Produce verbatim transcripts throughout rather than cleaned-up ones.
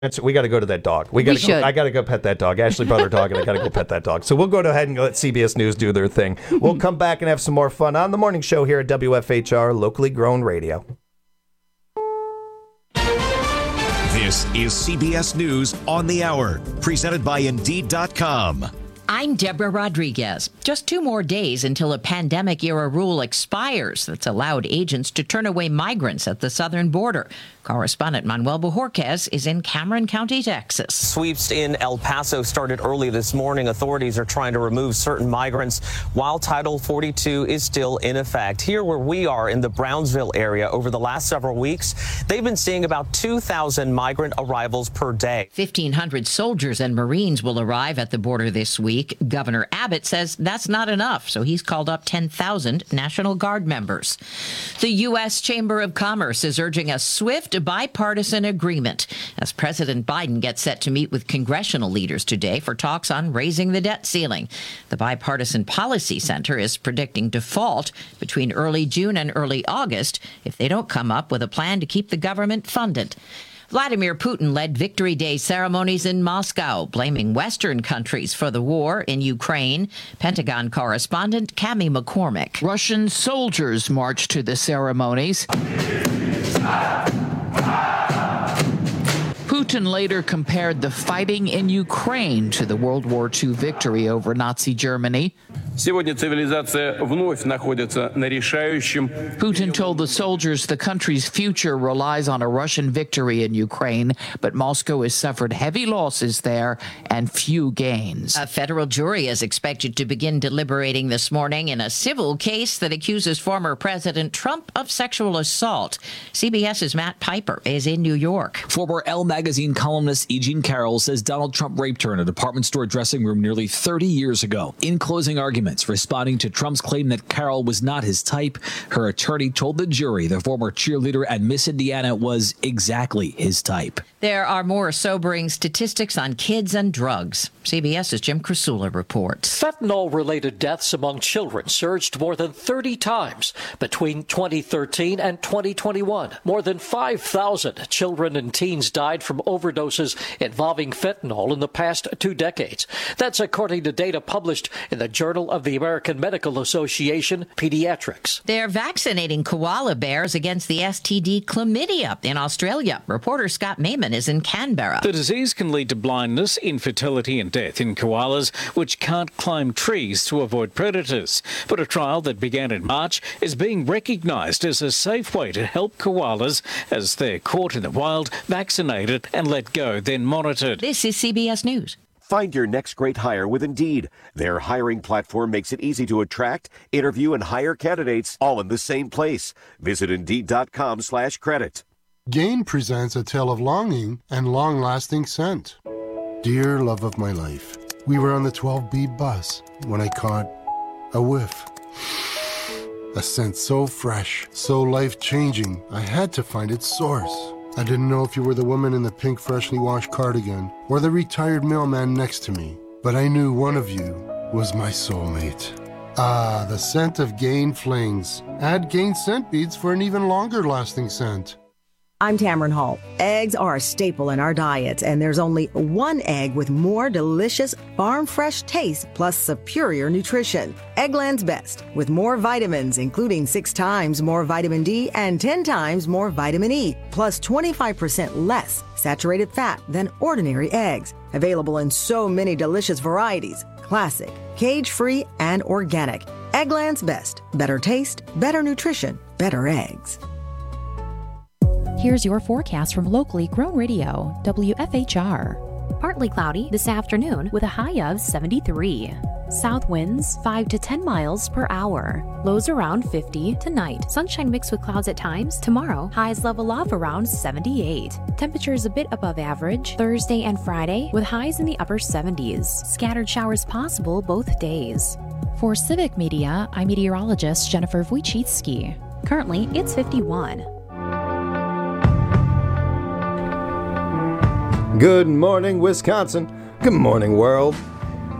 That's, we got to go to that dog. We got to. I got to go pet that dog. Ashley brought her dog, and I got to go pet that dog. So we'll go ahead and let C B S News do their thing. We'll come back and have some more fun on the morning show here at W F H R, locally grown radio. This is C B S News on the Hour, presented by Indeed dot com. I'm Deborah Rodriguez. Just two more days until a pandemic-era rule expires that's allowed agents to turn away migrants at the southern border. Correspondent Manuel Bojorquez is in Cameron County, Texas. Sweeps in El Paso started early this morning. Authorities are trying to remove certain migrants while Title forty-two is still in effect. Here where we are in the Brownsville area, over the last several weeks, they've been seeing about two thousand migrant arrivals per day. fifteen hundred soldiers and Marines will arrive at the border this week. Governor Abbott says that's not enough, so he's called up ten thousand National Guard members. The U S Chamber of Commerce is urging a swift bipartisan agreement as President Biden gets set to meet with congressional leaders today for talks on raising the debt ceiling. The Bipartisan Policy Center is predicting default between early June and early August if they don't come up with a plan to keep the government funded. Vladimir Putin led Victory Day ceremonies in Moscow, blaming Western countries for the war in Ukraine. Pentagon correspondent Cami McCormick. Russian soldiers marched to the ceremonies. Putin later compared the fighting in Ukraine to the World War Two victory over Nazi Germany. Сегодня цивилизация вновь находится на решающем. Putin told the soldiers the country's future relies on a Russian victory in Ukraine, but Moscow has suffered heavy losses there and few gains. A federal jury is expected to begin deliberating this morning in a civil case that accuses former President Trump of sexual assault. CBS's Matt Piper is in New York. Former Elle magazine columnist E. Jean Carroll says Donald Trump raped her in a department store dressing room nearly thirty years ago. In closing arguments, responding to Trump's claim that Carroll was not his type, her attorney told the jury the former cheerleader and Miss Indiana was exactly his type. There are more sobering statistics on kids and drugs. CBS's Jim Krasula reports. Fentanyl-related deaths among children surged more than thirty times between twenty thirteen and twenty twenty-one. More than five thousand children and teens died from overdoses involving fentanyl in the past two decades. That's according to data published in the Journal of the American Medical Association, Pediatrics. They're vaccinating koala bears against the S T D chlamydia in Australia. Reporter Scott Maiman is in Canberra. The disease can lead to blindness, infertility and death in koalas, which can't climb trees to avoid predators. But a trial that began in March is being recognised as a safe way to help koalas as they're caught in the wild, vaccinated and let go, then monitored. This is C B S News. Find your next great hire with Indeed. Their hiring platform makes it easy to attract, interview, and hire candidates all in the same place. Visit Indeed.com slash credit. Gain presents a tale of longing and long-lasting scent. Dear love of my life, we were on the twelve B bus when I caught a whiff. A scent so fresh, so life-changing, I had to find its source. I didn't know if you were the woman in the pink freshly washed cardigan or the retired mailman next to me, but I knew one of you was my soulmate. Ah, the scent of Gain Flings. Add Gain scent beads for an even longer lasting scent. I'm Tamron Hall. Eggs are a staple in our diet, and there's only one egg with more delicious farm-fresh taste plus superior nutrition. Eggland's Best, with more vitamins, including six times more vitamin D and ten times more vitamin E, plus twenty-five percent less saturated fat than ordinary eggs. Available in so many delicious varieties, classic, cage-free, and organic. Eggland's Best. Better taste, better nutrition, better eggs. Here's your forecast from locally grown radio, W F H R. Partly cloudy this afternoon with a high of seventy-three. South winds five to ten miles per hour. Lows around fifty tonight. Sunshine mixed with clouds at times. Tomorrow, highs level off around seventy-eight. Temperatures a bit above average Thursday and Friday with highs in the upper seventies. Scattered showers possible both days. For Civic Media, I'm meteorologist Jennifer Wojcicki. Currently, it's fifty-one. Good morning, Wisconsin. Good morning, world.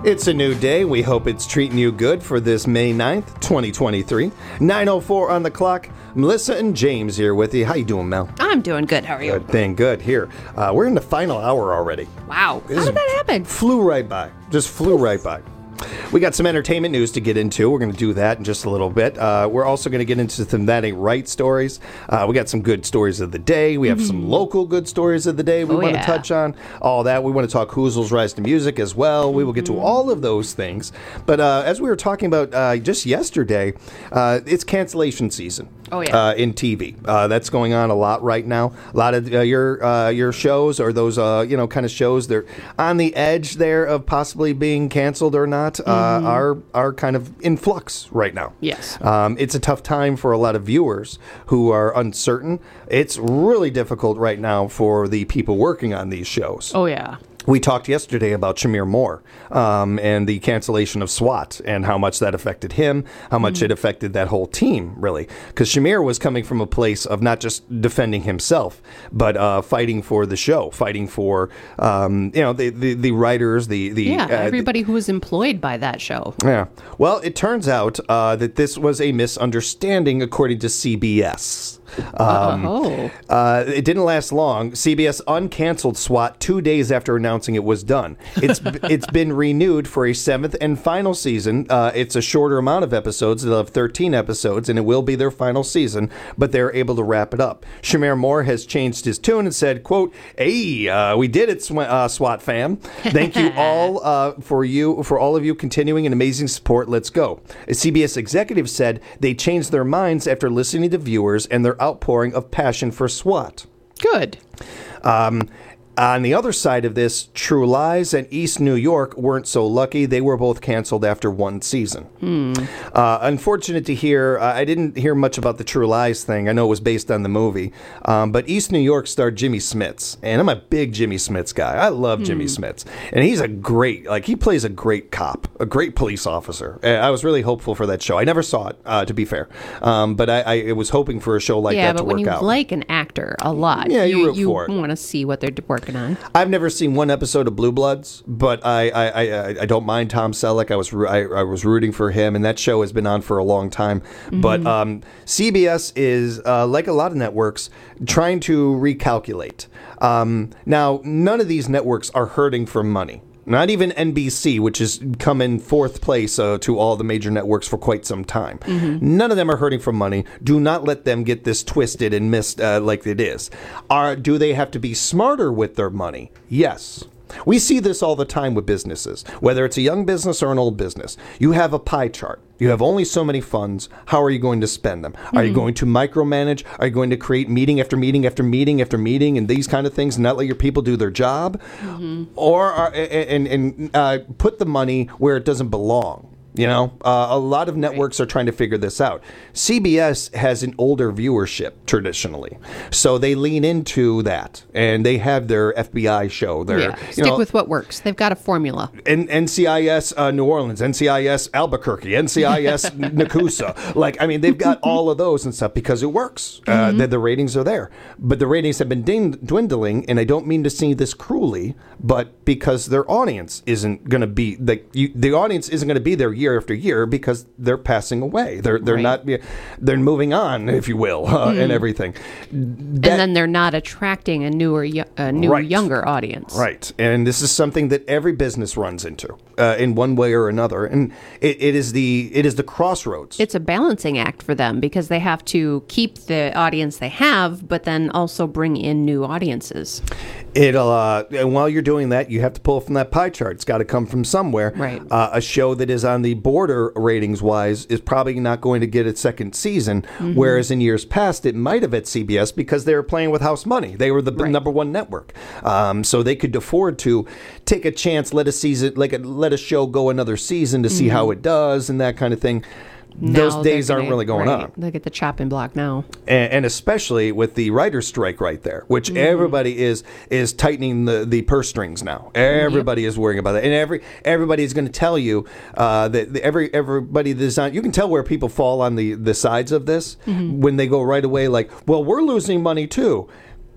It's a new day. We hope it's treating you good for this May ninth, twenty twenty-three. nine oh four on the clock. Melissa and James here with you. How you doing, Mel? I'm doing good. How are you? Good thing. Good. Here. Uh, we're in the final hour already. Wow. This How did that happen? Flew right by. Just flew right by. We got some entertainment news to get into. We're going to do that in just a little bit. Uh, we're also going to get into some That Ain't Right stories. Uh, we got some good stories of the day. We have mm-hmm. some local good stories of the day we oh, want yeah. to touch on. All that. We want to talk Whoozle's Rise to Music as well. Mm-hmm. We will get to all of those things. But uh, as we were talking about uh, just yesterday, uh, it's cancellation season. Oh, yeah. Uh, in T V. Uh, that's going on a lot right now. A lot of uh, your uh, your shows or those, uh, you know, kind of shows, they're on the edge there of possibly being canceled or not, mm-hmm. uh, are, are kind of in flux right now. Yes. Um, it's a tough time for a lot of viewers who are uncertain. It's really difficult right now for the people working on these shows. Oh, yeah. We talked yesterday about Shamir Moore um, and the cancellation of SWAT and how much that affected him, how much mm-hmm. it affected that whole team, really. Because Shamir was coming from a place of not just defending himself, but uh, fighting for the show, fighting for, um, you know, the, the, the writers, the... the yeah, uh, everybody who was employed by that show. Yeah. Well, it turns out uh, that this was a misunderstanding according to C B S. Um, oh. uh, it didn't last long. C B S uncanceled SWAT two days after announcing it was done. It's it's been renewed for a seventh and final season. Uh, it's a shorter amount of episodes. They'll have thirteen episodes, and it will be their final season, but they're able to wrap it up. Shamir Moore has changed his tune and said, quote, "Hey, uh, we did it, sw- uh, SWAT fam. Thank you all uh, for you for all of you continuing and amazing support. Let's go." A C B S executive said they changed their minds after listening to viewers and their outpouring of passion for SWAT. Good. Um, on the other side of this, True Lies and East New York weren't so lucky. They were both canceled after one season. Hmm. Uh, unfortunate to hear. Uh, I didn't hear much about the True Lies thing. I know it was based on the movie. Um, but East New York starred Jimmy Smits. And I'm a big Jimmy Smits guy. I love hmm. Jimmy Smits. And he's a great, like, he plays a great cop, a great police officer. I was really hopeful for that show. I never saw it, uh, to be fair. Um, but I, I was hoping for a show like yeah, that to work out. Yeah, but when you like an actor a lot, yeah, you, you, root you for it. want to see what they're working on. I've never seen one episode of Blue Bloods, but I I, I, I don't mind Tom Selleck. I was I, I was rooting for him, and that show has been on for a long time. Mm-hmm. But um, C B S is, uh, like a lot of networks, trying to recalculate. Um, now, none of these networks are hurting for money. Not even N B C, which has come in fourth place uh, to all the major networks for quite some time. Mm-hmm. None of them are hurting for money. Do not let them get this twisted and missed uh, like it is. Are, do they have to be smarter with their money? Yes. We see this all the time with businesses, whether it's a young business or an old business. You have a pie chart. You have only so many funds. How are you going to spend them? Mm-hmm. Are you going to micromanage? Are you going to create meeting after meeting after meeting after meeting and these kind of things and not let your people do their job? Mm-hmm. Or are, and, and uh, put the money where it doesn't belong? You know, uh, a lot of networks are trying to figure this out. C B S has an older viewership traditionally, so they lean into that, and they have their F B I show. Their, yeah, you stick know, with what works. They've got a formula. N- N C I S uh, New Orleans, N C I S Albuquerque, N C I S Nakusa. Like, I mean, they've got all of those and stuff because it works. Uh, mm-hmm. the, the ratings are there. But the ratings have been din- dwindling, and I don't mean to say this cruelly, but because their audience isn't going to be, the, you, the audience isn't going to be there year after year because they're passing away. They're they're right. not they're moving on, if you will, uh, mm. and everything. That, and then they're not attracting a newer, a new right. younger audience. Right. And this is something that every business runs into uh, in one way or another. And it, it is the it is the crossroads. It's a balancing act for them because they have to keep the audience they have, but then also bring in new audiences. It'll uh, and while you're doing that, you have to pull from that pie chart. It's got to come from somewhere. Right. Uh, a show that is on the border ratings wise is probably not going to get its second season, mm-hmm. whereas in years past it might have at C B S because they were playing with house money. They were the right. number one network, um, so they could afford to take a chance, let a season, like a, let a show go another season to mm-hmm. see how it does and that kind of thing. Now those days gonna, aren't really going right. on. Look at the chopping block now. And, and especially with the writer's strike right there, which mm-hmm. everybody is is tightening the, the purse strings now. Everybody yep. is worrying about it. And every everybody is going to tell you uh, that the, every everybody that's on, you can tell where people fall on the, the sides of this mm-hmm. when they go right away like, well, we're losing money too.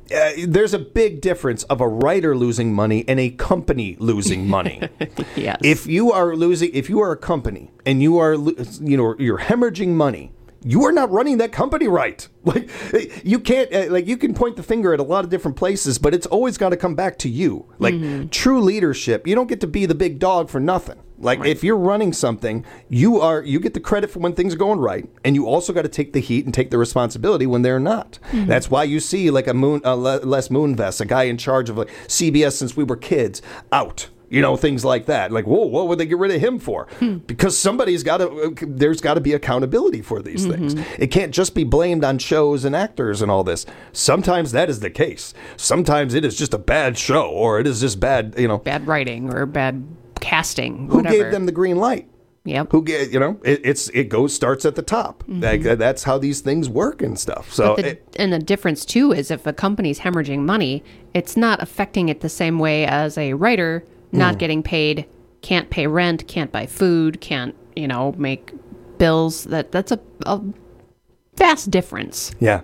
uh, there's a big difference of a writer losing money and a company losing money. Yes. If you are losing, if you are a company and you are, lo- you know, you're hemorrhaging money, you are not running that company right. Like you can't, uh, like you can point the finger at a lot of different places, but it's always got to come back to you. Like Mm-hmm. true leadership, you don't get to be the big dog for nothing. Like Right. if you're running something, you are you get the credit for when things are going right, and you also got to take the heat and take the responsibility when they're not. Mhm. That's why you see like a moon, uh, Le- Les Moonves, a guy in charge of like C B S since we were kids, out. You know, things like that. Like, whoa, what would they get rid of him for? Because somebody's got to, there's got to be accountability for these things. It can't just be blamed on shows and actors and all this. Sometimes that is the case. Sometimes it is just a bad show, or it is just bad, you know. Bad writing or bad casting. Who whatever. gave them the green light? Yep. Who get you know? It, it's it goes starts at the top. Like, that's how these things work and stuff. So But the, it, and the difference too is if a company's hemorrhaging money, it's not affecting it the same way as a writer not Mm. getting paid, can't pay rent, can't buy food, can't, you know, make bills. That that's a, a vast difference. yeah.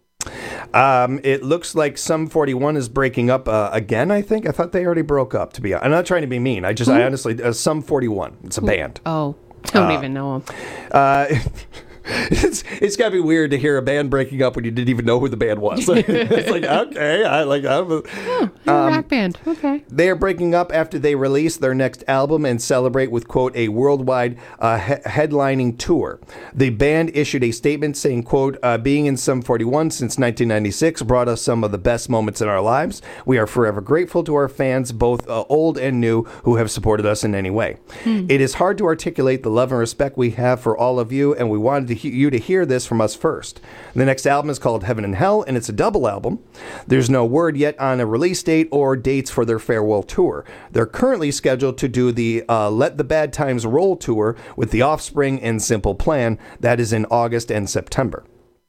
Um, it looks like Sum forty-one is breaking up uh, again. I think I thought they already broke up. To be honest, I'm not trying to be mean. I just I Who? honestly uh, Sum forty-one. It's a band. Oh, don't Uh, even know them. Uh, it's it's gotta be weird to hear a band breaking up when you didn't even know who the band was. It's like okay, I like I'm a, You're a rock band. Okay. They are breaking up after they release their next album and celebrate with, quote, a worldwide uh, he- headlining tour. The band issued a statement saying, quote, uh, being in Sum forty-one since nineteen ninety-six brought us some of the best moments in our lives. We are forever grateful to our fans, both uh, old and new, who have supported us in any way. Hmm. It is hard to articulate the love and respect we have for all of you, and we wanted to he- you to hear this from us first. The next album is called Heaven and Hell, and it's a double album. There's no word yet on a release date or dates for their farewell tour. They're currently scheduled to do the uh, Let the Bad Times Roll tour with The Offspring and Simple Plan. That is in August and September.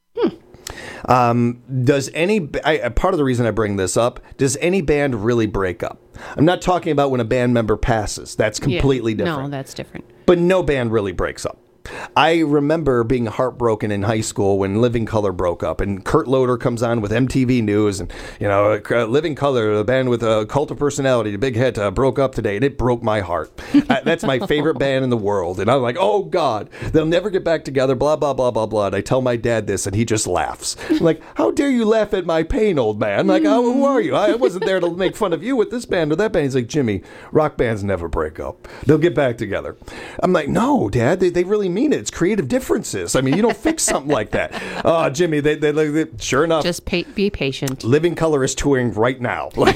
Um, does any, I, part of the reason I bring this up, does any band really break up? I'm not talking about when a band member passes. That's completely Yeah. different. No, that's different. But no band really breaks up. I remember being heartbroken in high school when Living Colour broke up, and Kurt Loder comes on with M T V News, and you know, uh, Living Colour, the band with a cult of personality, the big hit, uh, broke up today, and it broke my heart. uh, that's my favorite band in the world, and I'm like, oh God, they'll never get back together. Blah blah blah blah blah. And I tell my dad this, and he just laughs. I'm like, how dare you laugh at my pain, old man? Like, oh, who are you? I wasn't there to make fun of you with this band or that band. He's like, Jimmy, rock bands never break up. They'll get back together. I'm like, no, Dad, they, they really mean it. It's creative differences. I mean, you don't fix something like that. Oh, Jimmy, they, they, they, they sure enough. Just pa- be patient. Living Colour is touring right now. Like,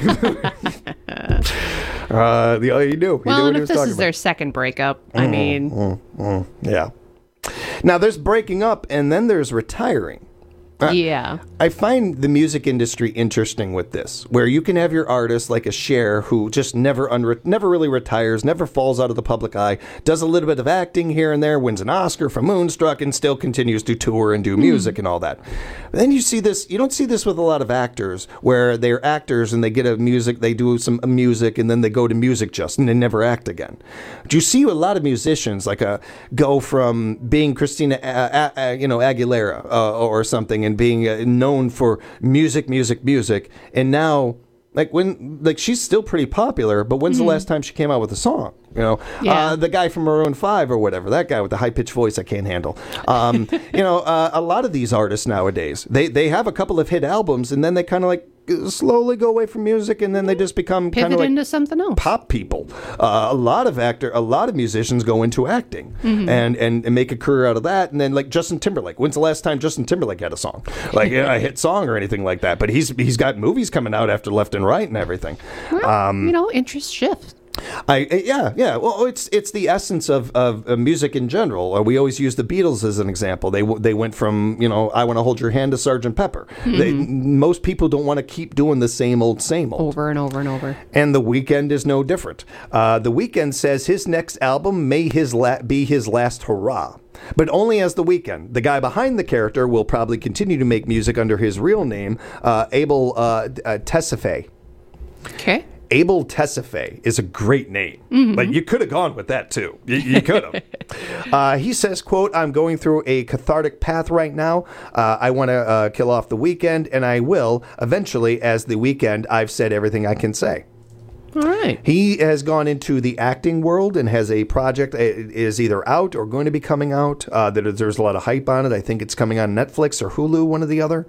uh, the, you knew. You Well, knew what and he if was this talking is about. their second breakup, I Mm, mean, mm, mm, yeah. Now, there's breaking up, and then there's retiring. Uh, yeah. I find the music industry interesting with this, where you can have your artist like a Cher who just never unre- never really retires, never falls out of the public eye, does a little bit of acting here and there, wins an Oscar for Moonstruck, and still continues to tour and do music and all that. But then you see this, you don't see this with a lot of actors, where they're actors and they get a music, they do some music, and then they go to music just, and they never act again. But you see a lot of musicians like a go from being Christina, uh, uh, you know, Aguilera uh, or something, and being uh, known for music, music, music, and now, like when, like she's still pretty popular, but when's Mhm. the last time she came out with a song? You know, Yeah. uh, the guy from Maroon five or whatever, that guy with the high pitched voice I can't handle. Um, you know, uh, a lot of these artists nowadays, they they have a couple of hit albums, and then they kind of like slowly go away from music, and then they just become kind pivot of like into something else. pop people. Uh, a lot of actor, a lot of musicians go into acting Mhm. and, and and make a career out of that. And then like Justin Timberlake. When's the last time Justin Timberlake had a song, like a hit song or anything like that? But he's he's got movies coming out after Left and Right and everything. Um, you know, interest shifts. I yeah yeah well it's it's the essence of, of uh, music in general. Uh, we always use the Beatles as an example. They w- they went from you know I Want to Hold Your Hand to Sergeant Pepper. They, most people don't want to keep doing the same old same old over and over and over. And The Weeknd is no different. Uh, the Weeknd says his next album may his la- be his last hurrah. But only as The Weeknd. The guy behind the character will probably continue to make music under his real name, uh, Abel uh, uh, Tesfaye. Okay. Abel Tesfaye is a great name. Mm-hmm. Like, you could have gone with that, too. You, you could have. uh, he says, quote, I'm going through a cathartic path right now. Uh, I want to uh, kill off the weekend, and I will eventually, as the weekend, I've said everything I can say. All right. He has gone into the acting world and has a project uh, is either out or going to be coming out. Uh, there's a lot of hype on it. I think it's coming on Netflix or Hulu, one or the other.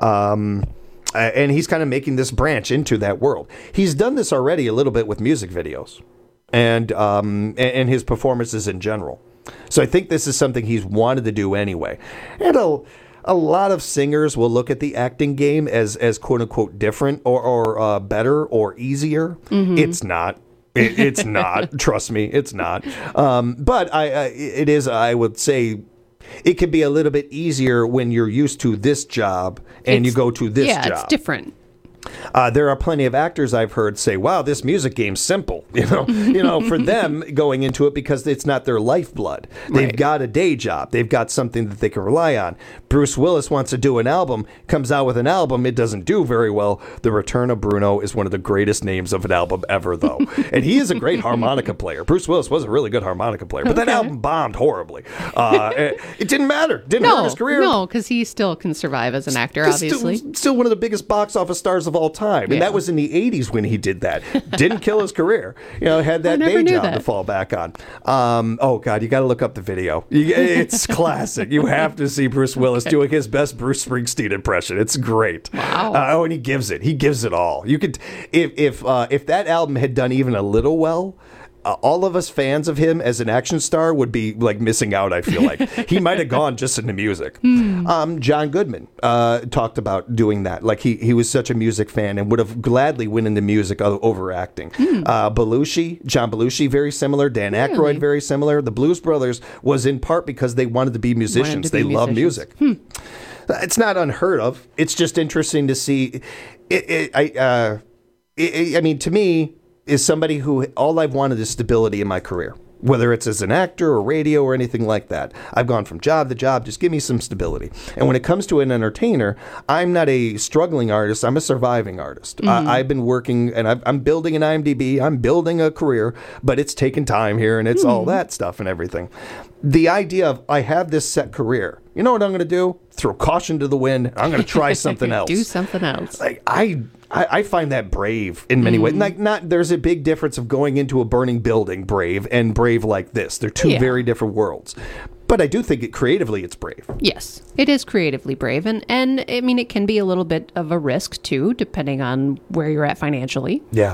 Um Uh, and he's kind of making this branch into that world. He's done this already a little bit with music videos and um, and, and his performances in general. So I think this is something he's wanted to do anyway. And a, a lot of singers will look at the acting game as, as quote unquote different or, or uh, better or easier. Mm-hmm. It's not. It, it's not. Trust me, it's not. Um, but I, I, it is, I would say, it can be a little bit easier when you're used to this job and It's- you go to this yeah, job. it's different. Uh, there are plenty of actors I've heard say, "Wow, this music game's simple." You know, you know, for them going into it because it's not their lifeblood. They've Right. got a day job. They've got something that they can rely on. Bruce Willis wants to do an album, comes out with an album, it doesn't do very well. The Return of Bruno is one of the greatest names of an album ever, though, and he is a great harmonica player. Bruce Willis was a really good harmonica player, but that Okay. album bombed horribly. Uh, it, it didn't matter. Didn't hurt No, his career. no, because he still can survive as an actor, He's obviously. Still, still one of the biggest box office stars of all time. And Yeah. that was in the eighties when he did that. Didn't kill his career. You know, had that never day knew job that. to fall back on. Um, oh, God, you got to look up the video. You, it's classic. You have to see Bruce Willis Okay. doing his best Bruce Springsteen impression. It's great. Wow. Uh, oh, and he gives it. He gives it all. You could, if if uh, if that album had done even a little well, Uh, all of us fans of him as an action star would be like missing out, I feel like. He might have gone just into music. Um, John Goodman uh, talked about doing that. Like he, he was such a music fan and would have gladly went into music o- over acting. Uh, Belushi, John Belushi, very similar. Dan Really? Aykroyd, very similar. The Blues Brothers was in part because they wanted to be musicians. to be they love music. musicians. It's not unheard of. It's just interesting to see. It, it, I, uh, it, it- I mean, to me, is somebody who all I've wanted is stability in my career, whether it's as an actor or radio or anything like that. I've gone from job to job. Just give me some stability. And when it comes to an entertainer, I'm not a struggling artist. I'm a surviving artist. Mhm. I, I've been working and I've, I'm building an I M D B. I'm building a career, but it's taken time here and it's all that stuff and everything. The idea of I have this set career. You know what I'm going to do? Throw caution to the wind. I'm going to try something else. Do something else. Like I, I, I find that brave in many ways. Like not, there's a big difference of going into a burning building brave and brave like this. They're two Yeah. very different worlds. But I do think it creatively it's brave. Yes, it is creatively brave. And, and I mean, it can be a little bit of a risk, too, depending on where you're at financially. Yeah.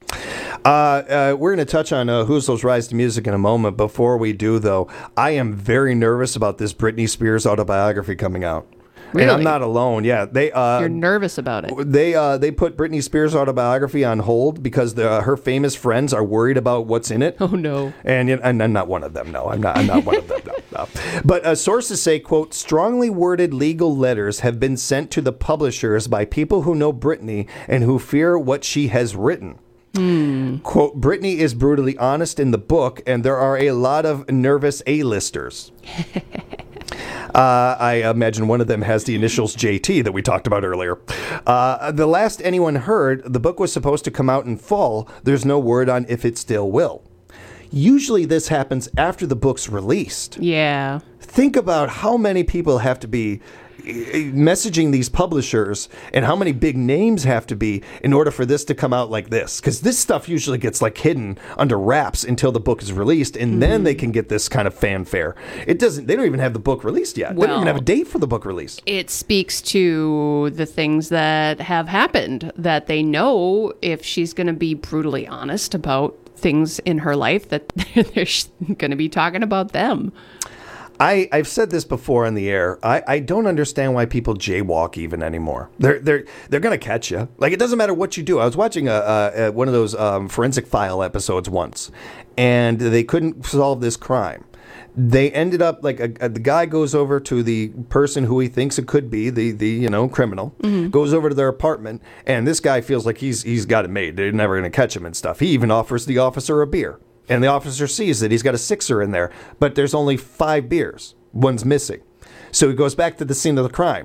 Uh, uh, we're going to touch on uh, Who's Rise to Music in a moment. Before we do, though, I am very nervous about this Britney Spears autobiography coming out. And I'm Really? not alone. Yeah, they uh, You're nervous about it. They uh, they put Britney Spears' autobiography on hold because the, her famous friends are worried about what's in it. Oh no! And, and I'm not one of them. No, I'm not. I'm not one of them. No, no. But uh, sources say, "quote strongly worded legal letters have been sent to the publishers by people who know Britney and who fear what she has written." Hmm. Quote, Britney is brutally honest in the book, and there are a lot of nervous A-listers. Uh, I imagine one of them has the initials J T that we talked about earlier. Uh, the last anyone heard, the book was supposed to come out in fall. There's no word on if it still will. Usually this happens after the book's released. Yeah. Think about how many people have to be messaging these publishers and how many big names have to be in order for this to come out like this, because this stuff usually gets like hidden under wraps until the book is released, and mm-hmm. then they can get this kind of fanfare. It doesn't they don't even have the book released yet. Well, they don't even have a date for the book release. It speaks to the things that have happened, that they know if she's going to be brutally honest about things in her life, that they're going to be talking about them. I, I've said this before on the air. I, I don't understand why people jaywalk even anymore. They're they're they're gonna catch you. Like it doesn't matter what you do. I was watching a, a, a one of those um, Forensic File episodes once, and they couldn't solve this crime. They ended up like a, a, the guy goes over to the person who he thinks it could be the the you know criminal, mm-hmm. goes over to their apartment, and this guy feels like he's he's got it made. They're never gonna catch him and stuff. He even offers the officer a beer. And the officer sees that he's got a sixer in there, but there's only five beers. One's missing. So he goes back to the scene of the crime,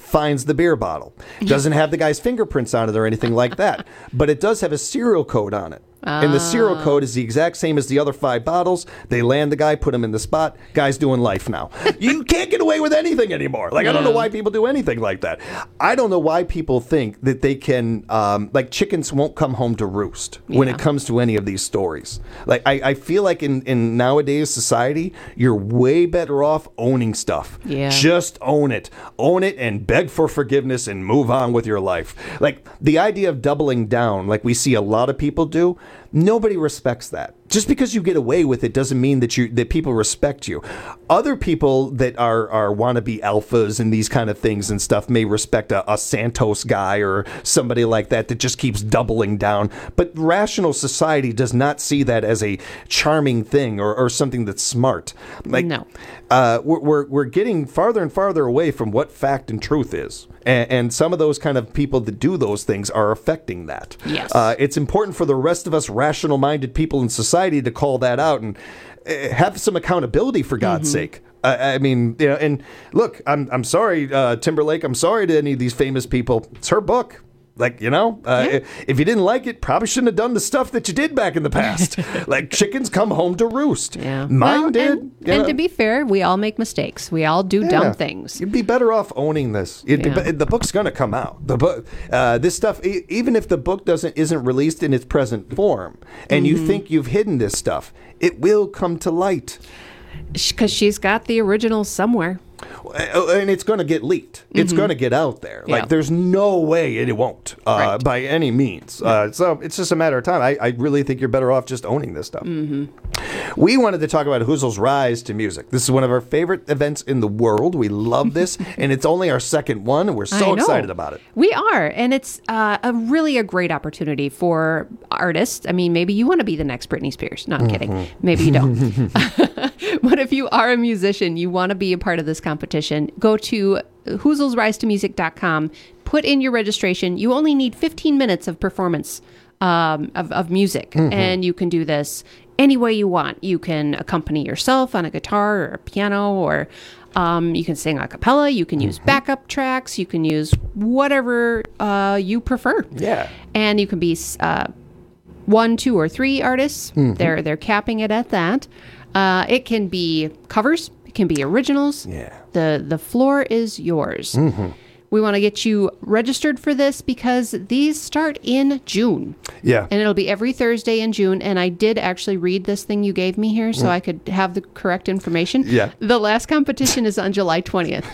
finds the beer bottle. Doesn't have the guy's fingerprints on it or anything like that, but it does have a serial code on it. And the serial code is the exact same as the other five bottles. They land the guy, put him in the spot. Guy's doing life now. You can't get away with anything anymore. Like, I don't know why people do anything like that. I don't know why people think that they can, um, like, chickens won't come home to roost when Yeah. it comes to any of these stories. Like, I, I feel like in, in nowadays society, you're way better off owning stuff. Yeah. Just own it. Own it and beg for forgiveness and move on with your life. Like, the idea of doubling down, like we see a lot of people do, nobody respects that. Just because you get away with it doesn't mean that you that people respect you. Other people that are are wannabe alphas and these kind of things and stuff may respect a, a Santos guy or somebody like that that just keeps doubling down. But rational society does not see that as a charming thing or, or something that's smart. Like, No. Uh, we're, we're we're getting farther and farther away from what fact and truth is. And, and some of those kind of people that do those things are affecting that. Yes. Uh, it's important for the rest of us rational-minded people in society to call that out and uh, have some accountability, for God's Mm-hmm. sake. Uh, I mean, you know, and look, I'm I'm sorry, uh, Timberlake. I'm sorry to any of these famous people. It's her book. Like, you know, uh, Yeah. if you didn't like it, probably shouldn't have done the stuff that you did back in the past. Like, chickens come home to roost. Yeah. Mine Well, did. And, you and know. to be fair, we all make mistakes. We all do Yeah. dumb things. You'd be better off owning this. You'd Yeah. be, the book's going to come out. The book, uh, this stuff, e- even if the book doesn't isn't released in its present form, and you Mhm. think you've hidden this stuff, it will come to light. Because she's got the original somewhere. Uh, And it's going to get leaked. It's Mhm. going to get out there. Yeah. Like, there's no way it won't uh, Right. by any means. Uh, so it's just a matter of time. I, I really think you're better off just owning this stuff. Mm-hmm. We wanted to talk about Hoozle's rise to music. This is one of our favorite events in the world. We love this, and it's only our second one, and we're I so know. excited about it. We are, and it's uh, a really a great opportunity for artists. I mean, maybe you want to be the next Britney Spears. No, I'm kidding. Mhm. Maybe you don't. But if you are a musician, you want to be a part of this competition, go to hoozles rise to music dot com, put in your registration. You only need fifteen minutes of performance um, of, of music, Mhm. and you can do this any way you want. You can accompany yourself on a guitar or a piano, or um, you can sing a cappella. You can use backup tracks. You can use whatever uh, you prefer. Yeah. And you can be uh, one, two, or three artists. Mhm. They're they're capping it at that. Uh, it can be covers. It can be originals. Yeah. The the floor is yours. Mhm. We want to get you registered for this because these start in June. Yeah. And it'll be every Thursday in June. And I did actually read this thing you gave me here so Mm. I could have the correct information. Yeah. The last competition is on July twentieth.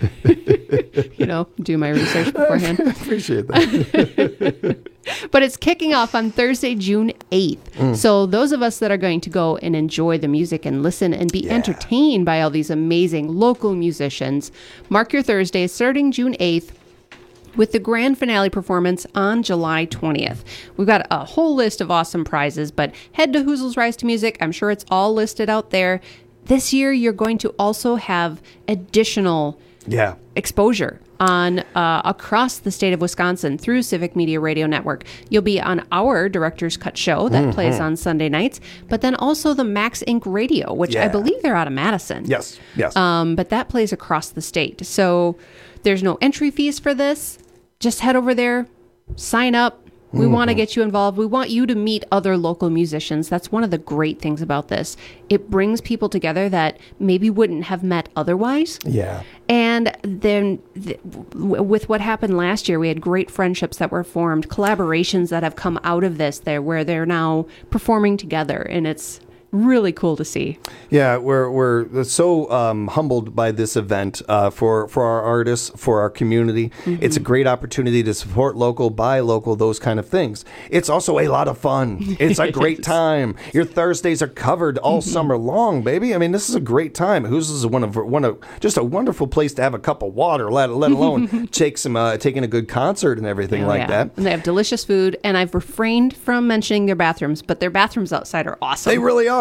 You know, do my research beforehand. Appreciate that. But it's kicking off on Thursday, June eighth. Mm. So those of us that are going to go and enjoy the music and listen and be entertained by all these amazing local musicians, mark your Thursday starting June eighth with the grand finale performance on July twentieth. We've got a whole list of awesome prizes, but head to Hoozle's Rise to Music. I'm sure it's all listed out there. This year, you're going to also have additional Yeah. exposure on uh, across the state of Wisconsin through Civic Media Radio Network. You'll be on our Director's Cut show that Mhm. plays on Sunday nights, but then also the Max Inc Radio, which I Yeah. believe they're out of Madison. Yes. Yes. Um, but that plays across the state. So there's no entry fees for this. Just head over there, sign up. We want to Mhm. get you involved. We want you to meet other local musicians. That's one of the great things about this. It brings people together that maybe wouldn't have met otherwise. Yeah. And then th- w- with what happened last year, we had great friendships that were formed, collaborations that have come out of this there where they're now performing together. And it's really cool to see. Yeah, we're we're so um, humbled by this event uh, for for our artists, for our community. Mhm. It's a great opportunity to support local, buy local, those kind of things. It's also a lot of fun. It's a great time. Your Thursdays are covered all summer long, baby. I mean, this is a great time. Who's this is one of one of just a wonderful place to have a cup of water, let let alone take some uh, taking a good concert and everything Oh, like yeah. that. And they have delicious food. And I've refrained from mentioning their bathrooms, but their bathrooms outside are awesome. They really are.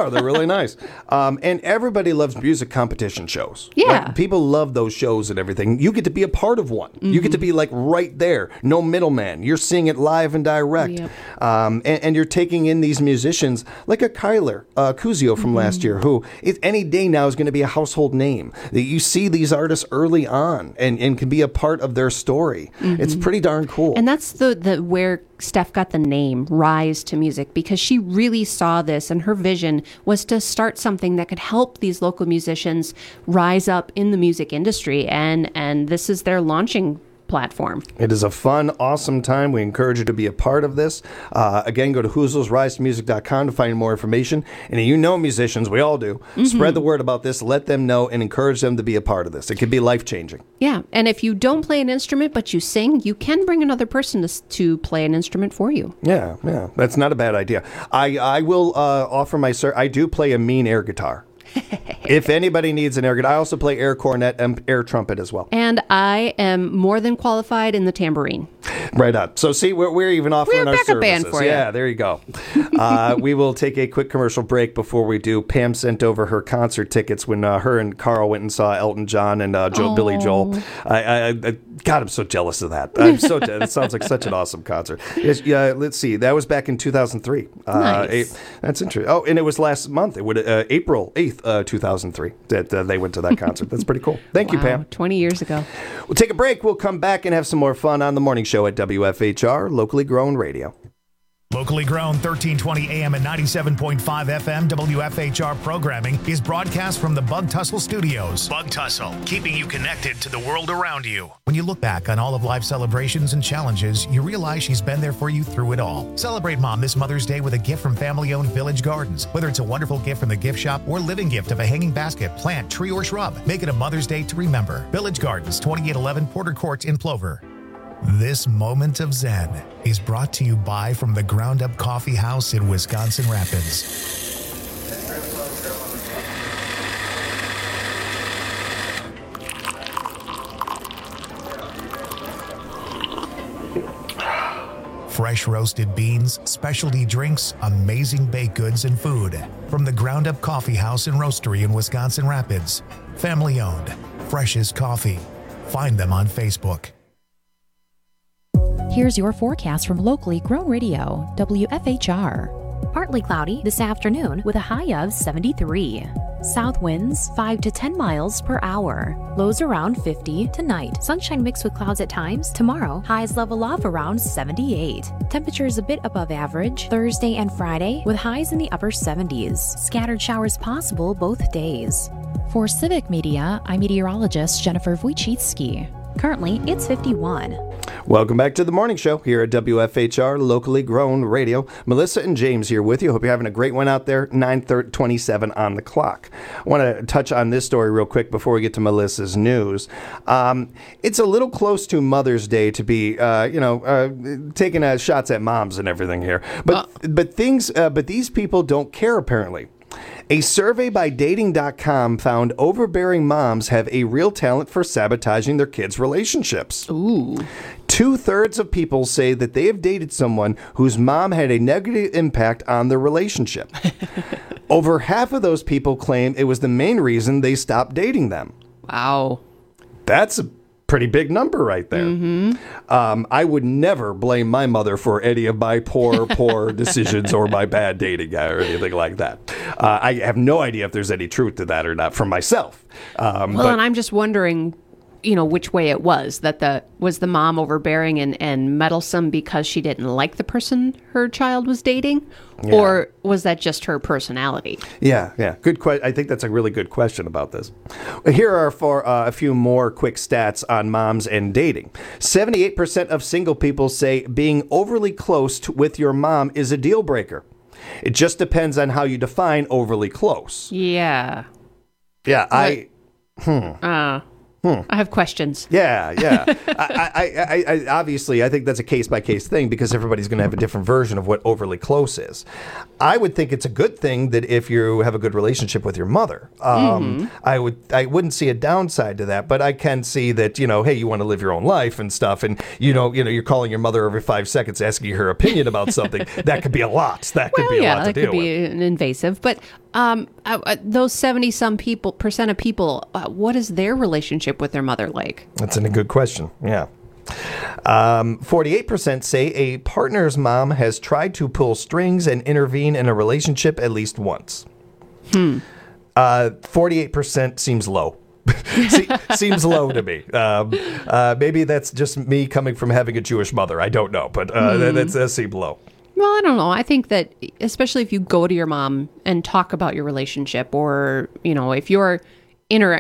are. They're really nice. Um, and everybody loves music competition shows. Yeah. Like, people love those shows and everything. You get to be a part of one. Mm-hmm. You get to be like right there. No middleman. You're seeing it live and direct. Yep. Um, and, and you're taking in these musicians like a Kyler uh, Kuzio from mm-hmm. last year, who is, any day now is going to be a household name. You see these artists early on and, and can be a part of their story. Mm-hmm. It's pretty darn cool. And that's the, the where Steph got the name Rise to Music, because she really saw this, and her vision was to start something that could help these local musicians rise up in the music industry, and and this is their launching platform. It is a fun, awesome time. We encourage you to be a part of this. Uh, again, go to Hoozles Rise to Music dot com to find more information. And you know musicians, we all do. Mm-hmm. Spread the word about this. Let them know and encourage them to be a part of this. It can be life-changing. Yeah, and if you don't play an instrument but you sing, you can bring another person to, to play an instrument for you. Yeah, yeah. That's not a bad idea. I, I will uh, offer my... Sir, I do play a mean air guitar. If anybody needs an air guitar, I also play air cornet and air trumpet as well. And I am more than qualified in the tambourine. Right on. So see, we're, we're even offering we're our backup services. Band for you. Yeah, there you go. Uh, we will take a quick commercial break before we do. Pam sent over her concert tickets when uh, her and Carl went and saw Elton John and uh, Joe, Billy Joel. I, I, I, God, I'm so jealous of that. I'm so. It sounds like such an awesome concert. Yes, yeah, let's see. That was back in two thousand three. Uh, nice. Eight, that's interesting. Oh, and it was last month. It would uh, April eighth, uh, two thousand three. That uh, they went to that concert. That's pretty cool. Thank wow, you, Pam. twenty years ago. We'll take a break. We'll come back and have some more fun on the morning show at W F H R, locally grown radio. Locally grown thirteen twenty A M and ninety-seven point five F M W F H R programming is broadcast from the Bug Tussle Studios. Bug Tussle, keeping you connected to the world around you. When you look back on all of life's celebrations and challenges, you realize she's been there for you through it all. Celebrate Mom this Mother's Day with a gift from family-owned Village Gardens. Whether it's a wonderful gift from the gift shop or living gift of a hanging basket, plant, tree, or shrub, make it a Mother's Day to remember. Village Gardens, twenty-eight eleven Porter Court in Plover. This moment of Zen is brought to you by From the Ground Up Coffee House in Wisconsin Rapids. Fresh roasted beans, specialty drinks, amazing baked goods, and food. From the Ground Up Coffee House and Roastery in Wisconsin Rapids. Family owned. Fresh as coffee. Find them on Facebook. Here's your forecast from locally grown radio, W F H R. Partly cloudy this afternoon with a high of seventy-three. South winds five to ten miles per hour. Lows around fifty tonight. Sunshine mixed with clouds at times. Tomorrow, highs level off around seventy-eight. Temperatures a bit above average Thursday and Friday with highs in the upper seventies. Scattered showers possible both days. For Civic Media, I'm meteorologist Jennifer Wojcicki. Currently, it's fifty-one. Welcome back to the morning show here at W F H R, locally grown radio. Melissa and James here with you. Hope you're having a great one out there. nine twenty-seven on the clock. I want to touch on this story real quick before we get to Melissa's news. Um, it's a little close to Mother's Day to be, uh, you know, uh, taking uh, shots at moms and everything here. But uh, but things, uh, but these people don't care apparently. A survey by dating dot com found overbearing moms have a real talent for sabotaging their kids' relationships. Ooh. Two-thirds of people say that they have dated someone whose mom had a negative impact on their relationship. Over half of those people claim it was the main reason they stopped dating them. Wow. That's a pretty big number right there. Mm-hmm. Um, I would never blame my mother for any of my poor, poor decisions or my bad dating or anything like that. Uh, I have no idea if there's any truth to that or not from myself. Um, well, but, and I'm just wondering, you know, which way it was. That the was the mom overbearing and, and meddlesome because she didn't like the person her child was dating? Yeah. Or was that just her personality? Yeah, yeah. Good question. I think that's a really good question about this. Here are for uh, a few more quick stats on moms and dating. seventy-eight percent of single people say being overly close to, with your mom is a deal breaker. It just depends on how you define overly close. Yeah. Yeah, I... Hmm. Uh, Hmm. I have questions. Yeah, yeah. I, I, I, I, obviously, I think that's a case-by-case thing because everybody's going to have a different version of what overly close is. I would think it's a good thing that if you have a good relationship with your mother, um, mm-hmm. I would, I wouldn't see a downside to that. But I can see that, you know, hey, you want to live your own life and stuff, and you know, you know, you're calling your mother every five seconds asking her opinion about something. That could be a lot. That well, could be yeah, a lot to that deal could with. be an invasive, but. Um, uh, uh, those seventy some people percent of people, uh, what is their relationship with their mother like? That's a good question. Yeah. Um, forty-eight percent say a partner's mom has tried to pull strings and intervene in a relationship at least once. Hmm. Uh, forty-eight percent seems low. Se- seems low to me. Um, uh, maybe that's just me coming from having a Jewish mother. I don't know, but uh, Hmm. that, that does seem low. Well, I don't know. I think that especially if you go to your mom and talk about your relationship, or, you know, if you're inter-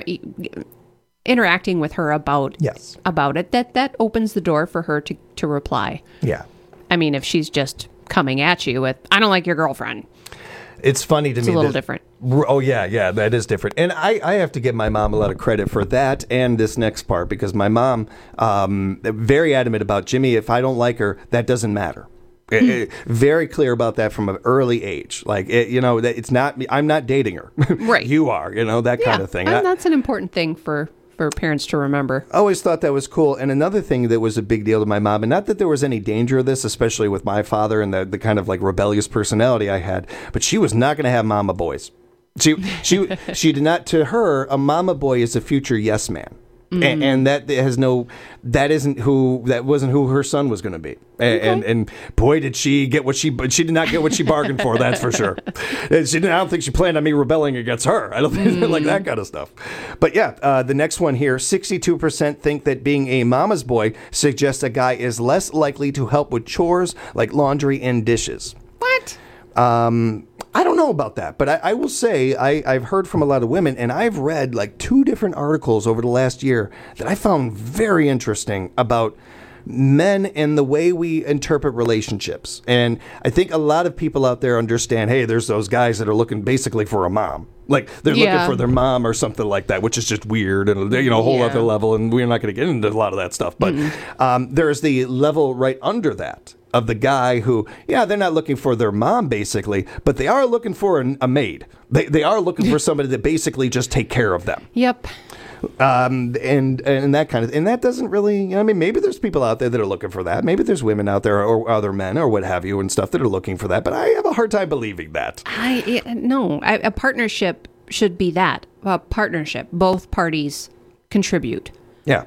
interacting with her about yes. about it, that, that opens the door for her to, to reply. Yeah. I mean, if she's just coming at you with, I don't like your girlfriend. It's funny to It's me. a little that- different. Oh, yeah, yeah, that is different. And I, I have to give my mom a lot of credit for that and this next part, because my mom, um, very adamant about, Jimmy, if I don't like her, that doesn't matter. It- it- very clear about that from an early age. Like, it, you know, that it's not me. I'm not dating her. Right. You are, you know, that Yeah, kind of thing. and I- that's an important thing for, for parents to remember. I always thought that was cool. And another thing that was a big deal to my mom, and not that there was any danger of this, especially with my father and the, the kind of like rebellious personality I had, but she was not going to have mama boys. She she she did not. To her, a mama boy is a future yes man. Mm. And, and that has no, that isn't who, that wasn't who her son was going to be. And, Okay. and and boy, did she get what she, but she did not get what she bargained for. That's for sure. And she didn't, I don't think she planned on me rebelling against her. I don't think like that kind of stuff. But yeah, uh, the next one here, sixty-two percent think that being a mama's boy suggests a guy is less likely to help with chores like laundry and dishes. What? Um, I don't know about that, but I, I will say I, I've heard from a lot of women, and I've read like two different articles over the last year that I found very interesting about men and the way we interpret relationships. And I think a lot of people out there understand, hey, there's those guys that are looking basically for a mom. Like they're Yeah. looking for their mom or something like that, which is just weird and, you know, a whole Yeah. other level. And we're not going to get into a lot of that stuff. But um, there's the level right under that of the guy who, yeah, they're not looking for their mom basically, but they are looking for an, a maid. They, they are looking for somebody to basically just take care of them. Yep. Um, and and that kind of, and that doesn't really, you know, I mean, maybe there's people out there that are looking for that. Maybe there's women out there or other men or what have you and stuff that are looking for that. But I have a hard time believing that. I yeah, no, I, a partnership should be that. A partnership. Both parties contribute. Yeah.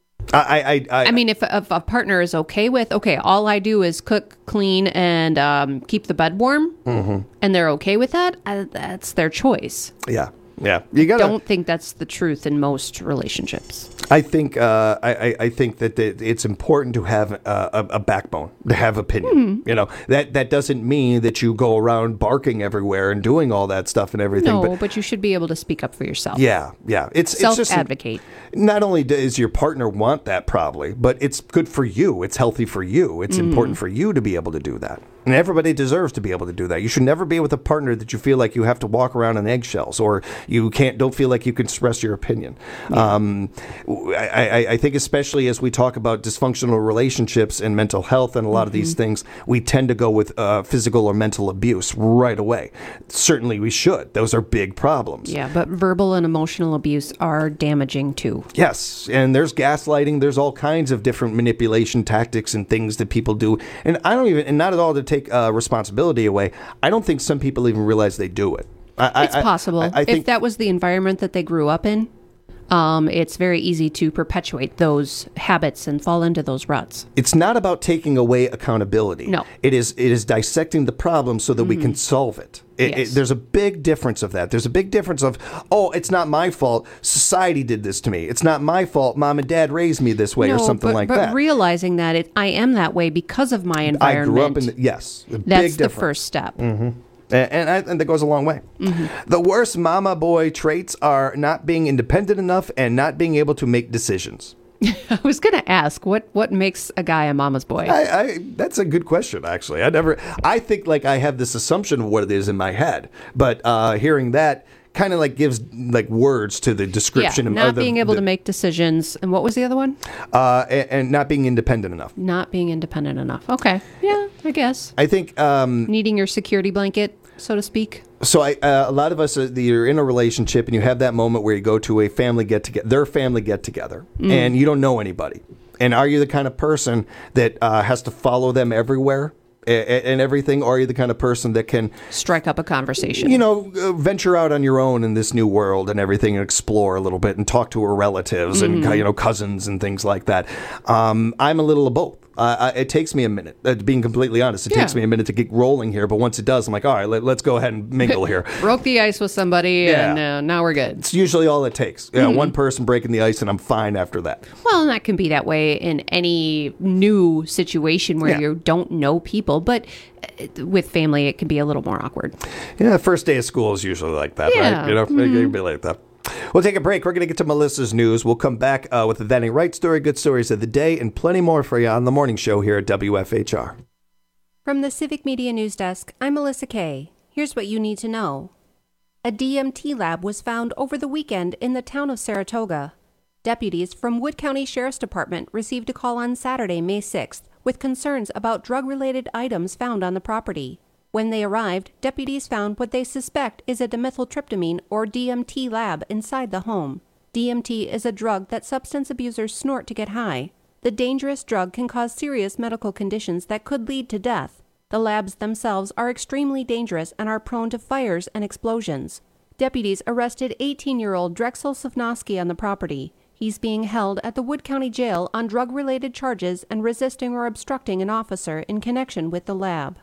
I, I, I, I mean, if, if a partner is okay with, okay, all I do is cook, clean, and um, keep the bed warm, Mhm. and they're okay with that, uh, that's their choice. Yeah. Yeah. You gotta, Don't think that's the truth in most relationships. I think uh, I, I- I think that the, it's important to have a, a, a backbone, to have opinion. Mhm. You know, that that doesn't mean that you go around barking everywhere and doing all that stuff and everything. No, but but, you should be able to speak up for yourself. yeah, yeah, it's it's just Self-advocate. Not only does your partner want that, probably, but it's good for you. It's healthy for you. It's Mhm. important for you to be able to do that. And everybody deserves to be able to do that. You should never be with a partner that you feel like you have to walk around on eggshells, or you can't, don't feel like you can express your opinion. Um, I, I, I think especially as we talk about dysfunctional relationships and mental health and a lot of these Mhm. things, we tend to go with uh, physical or mental abuse right away. Certainly we should. Those are big problems. Yeah, but verbal and emotional abuse are damaging too. Yes, and there's gaslighting. There's all kinds of different manipulation tactics and things that people do. And I don't even, and not at all to take uh, responsibility away. I don't think some people even realize they do it. I, It's I, possible. I, I think if that was the environment that they grew up in, um, it's very easy to perpetuate those habits and fall into those ruts. it's not about taking away accountability. No. It is it is dissecting the problem so that we can solve it. It, it. Yes. There's a big difference of that. There's a big difference of, oh, it's not my fault. Society did this to me. It's not my fault. Mom and dad raised me this way or No, something but, like but that. realizing that it, I am that way because of my I environment. grew up in the, yes. a That's big the difference. first step. hmm And, and, I, and that goes a long way. Mhm. The worst mama boy traits are not being independent enough and not being able to make decisions. I was going to ask what what makes a guy a mama's boy. I, I that's a good question, actually. I never. I think like I have this assumption of what it is in my head, but uh, hearing that kind of like gives like words to the description yeah, of not of the- being able the- to make decisions. And what was the other one? uh, and, and not being independent enough. Not being independent enough. Okay. Yeah, I guess. I think. Um, Needing your security blanket, so to speak. So I, uh, a lot of us, uh, you're in a relationship and you have that moment where you go to a family get together, their family get together, Mm. and you don't know anybody. And are you the kind of person that uh, has to follow them everywhere? and, and everything? Or are you the kind of person that can strike up a conversation? You know, uh, venture out on your own in this new world and everything, and explore a little bit and talk to her relatives Mm-hmm. and you know cousins and things like that. Um, I'm a little of both. Uh, I, it takes me a minute, uh, being completely honest. It Yeah. takes me a minute to get rolling here, but once it does, I'm like, all right, let, let's go ahead and mingle here. Broke the ice with somebody, Yeah. and uh, now we're good. It's usually all it takes. Yeah, Mhm. one person breaking the ice, and I'm fine after that. Well, and that can be that way in any new situation where Yeah. you don't know people, but uh, with family, it can be a little more awkward. Yeah, first day of school is usually like that, Yeah. right? You know, Mhm. it can be like that. We'll take a break. We're going to get to Melissa's news. We'll come back uh, with the That Ain't Right story, good stories of the day, and plenty more for you on the morning show here at W F H R. From the Civic Media News Desk, I'm Melissa Kay. Here's what you need to know. A D M T lab was found over the weekend in the town of Saratoga. Deputies from Wood County Sheriff's Department received a call on Saturday, May sixth, with concerns about drug-related items found on the property. When they arrived, deputies found what they suspect is a dimethyltryptamine or D M T lab inside the home. D M T is a drug that substance abusers snort to get high. The dangerous drug can cause serious medical conditions that could lead to death. The labs themselves are extremely dangerous and are prone to fires and explosions. Deputies arrested eighteen-year-old Drexel Sofnosky on the property. He's being held at the Wood County Jail on drug-related charges and resisting or obstructing an officer in connection with the lab.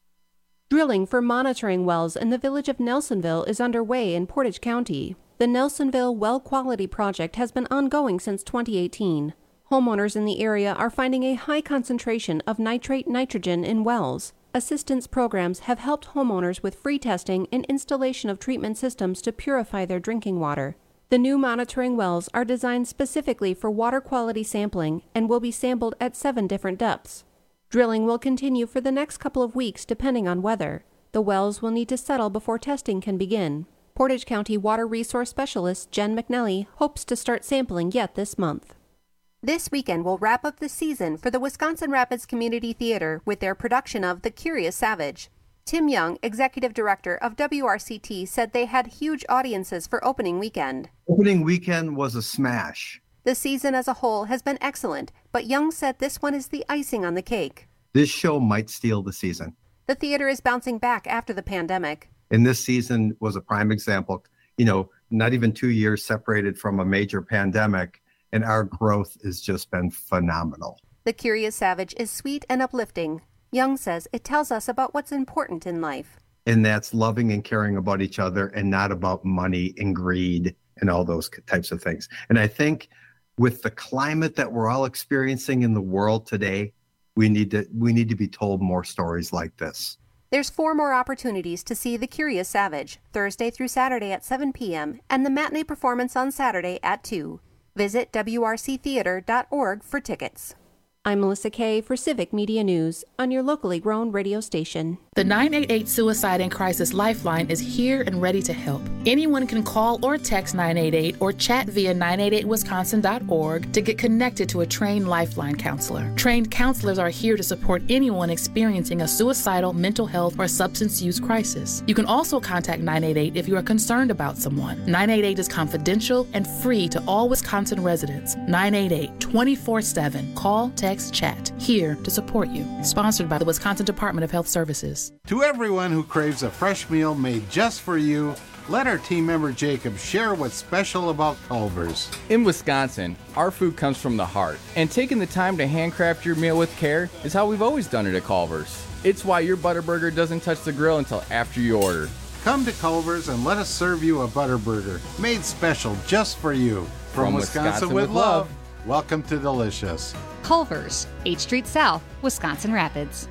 Drilling for monitoring wells in the village of Nelsonville is underway in Portage County. The Nelsonville Well Quality Project has been ongoing since twenty eighteen. Homeowners in the area are finding a high concentration of nitrate nitrogen in wells. Assistance programs have helped homeowners with free testing and installation of treatment systems to purify their drinking water. The new monitoring wells are designed specifically for water quality sampling and will be sampled at seven different depths. Drilling will continue for the next couple of weeks depending on weather. The wells will need to settle before testing can begin. Portage County Water Resource Specialist Jen McNelly hopes to start sampling yet this month. This weekend will wrap up the season for the Wisconsin Rapids Community Theater with their production of The Curious Savage. Tim Young, Executive Director of W R C T, said they had huge audiences for opening weekend. Opening weekend was a smash. The season as a whole has been excellent, but Young said this one is the icing on the cake. This show might steal the season. The theater is bouncing back after the pandemic. And this season was a prime example. You know, not even two years separated from a major pandemic, and our growth has just been phenomenal. The Curious Savage is sweet and uplifting. Young says it tells us about what's important in life. And that's loving and caring about each other and not about money and greed and all those types of things. And I think with the climate that we're all experiencing in the world today, we need to we need to be told more stories like this. There's four more opportunities to see The Curious Savage, Thursday through Saturday at seven p.m. and the matinee performance on Saturday at two. Visit W R C theater dot org for tickets. I'm Melissa Kay for Civic Media News on your locally grown radio station. The nine eight eight Suicide and Crisis Lifeline is here and ready to help. Anyone can call or text nine eight eight or chat via nine eight eight wisconsin dot org to get connected to a trained Lifeline counselor. Trained counselors are here to support anyone experiencing a suicidal, mental health, or substance use crisis. You can also contact nine eight eight if you are concerned about someone. nine eight eight is confidential and free to all Wisconsin residents. nine eight eight, twenty-four seven. Call, text, chat. Here to support you. Sponsored by the Wisconsin Department of Health Services. To everyone who craves a fresh meal made just for you, let our team member Jacob share what's special about Culver's. In Wisconsin, our food comes from the heart, and taking the time to handcraft your meal with care is how we've always done it at Culver's. It's why your Butterburger doesn't touch the grill until after you order. Come to Culver's and let us serve you a Butterburger made special just for you. From, From Wisconsin, Wisconsin with with love, love. welcome to Delicious. Culver's, eighth Street South, Wisconsin Rapids.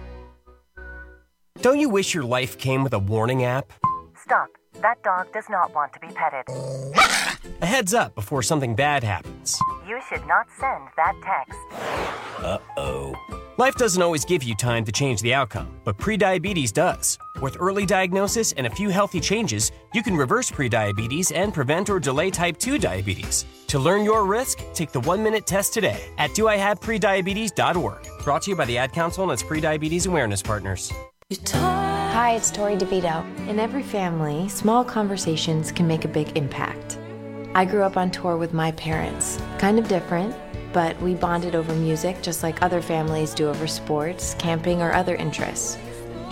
Don't you wish your life came with a warning app? Stop. That dog does not want to be petted. A heads up before something bad happens. You should not send that text. Uh-oh. Life doesn't always give you time to change the outcome, but prediabetes does. With early diagnosis and a few healthy changes, you can reverse prediabetes and prevent or delay type two diabetes. To learn your risk, take the one-minute test today at do I have prediabetes dot org. Brought to you by the Ad Council and its prediabetes awareness partners. Hi, it's Tori DeVito. In every family, small conversations can make a big impact. I grew up on tour with my parents. Kind of different, but we bonded over music just like other families do over sports, camping, or other interests.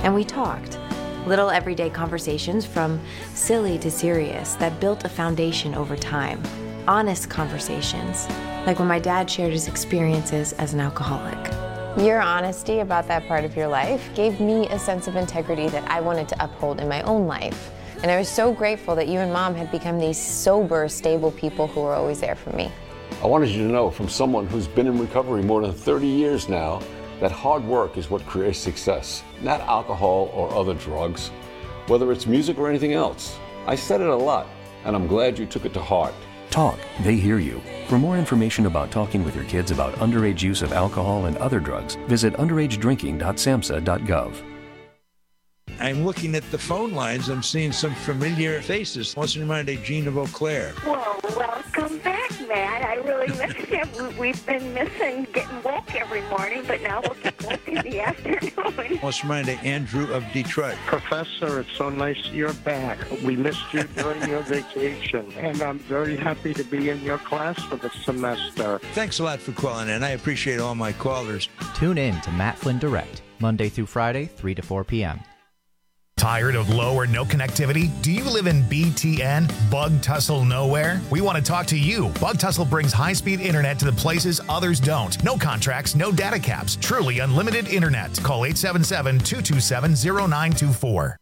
and we talked. Little everyday conversations from silly to serious that built a foundation over time. Honest conversations, like when my dad shared his experiences as an alcoholic. Your honesty about that part of your life gave me a sense of integrity that I wanted to uphold in my own life. And I was so grateful that you and Mom had become these sober, stable people who were always there for me. I wanted you to know from someone who's been in recovery more than thirty years now that hard work is what creates success, not alcohol or other drugs, whether it's music or anything else. I said it a lot, and I'm glad you took it to heart. Talk, they hear you. For more information about talking with your kids about underage use of alcohol and other drugs, visit underage drinking dot samhsa dot gov. I'm looking at the phone lines. I'm seeing some familiar faces. What's in mind of Gene of Eau Claire? Well, welcome back, Matt. I really miss you. We've been missing getting woke every morning, but now we'll get woke in the afternoon. What's in mind of Andrew of Detroit? Professor, it's so nice you're back. We missed you during your vacation, and I'm very happy to be in your class for the semester. Thanks a lot for calling in. I appreciate all my callers. Tune in to Matt Flynn Direct, Monday through Friday, three to four p.m. Tired of low or no connectivity? Do you live in B T N, Bug Tussle Nowhere? We want to talk to you. Bug Tussle brings high-speed internet to the places others don't. No contracts, no data caps. Truly unlimited internet. Call eight seven seven, two two seven, zero nine two four.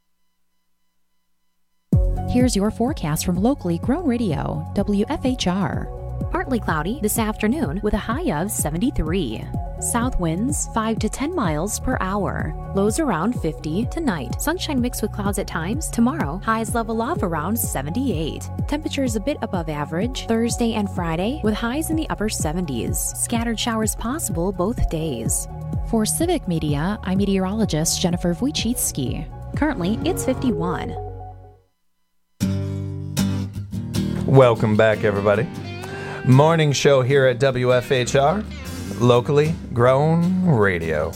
Here's your forecast from locally grown radio, W F H R. Partly cloudy this afternoon with a high of seventy-three. South winds five to ten miles per hour. Lows around fifty tonight. Sunshine mixed with clouds at times. Tomorrow, highs level off around seventy-eight. Temperatures a bit above average Thursday and Friday with highs in the upper seventies. Scattered showers possible both days. For Civic Media, I'm meteorologist Jennifer Wojcicki. Currently, it's fifty-one. Welcome back, everybody. Morning show here at W F H R, locally grown radio.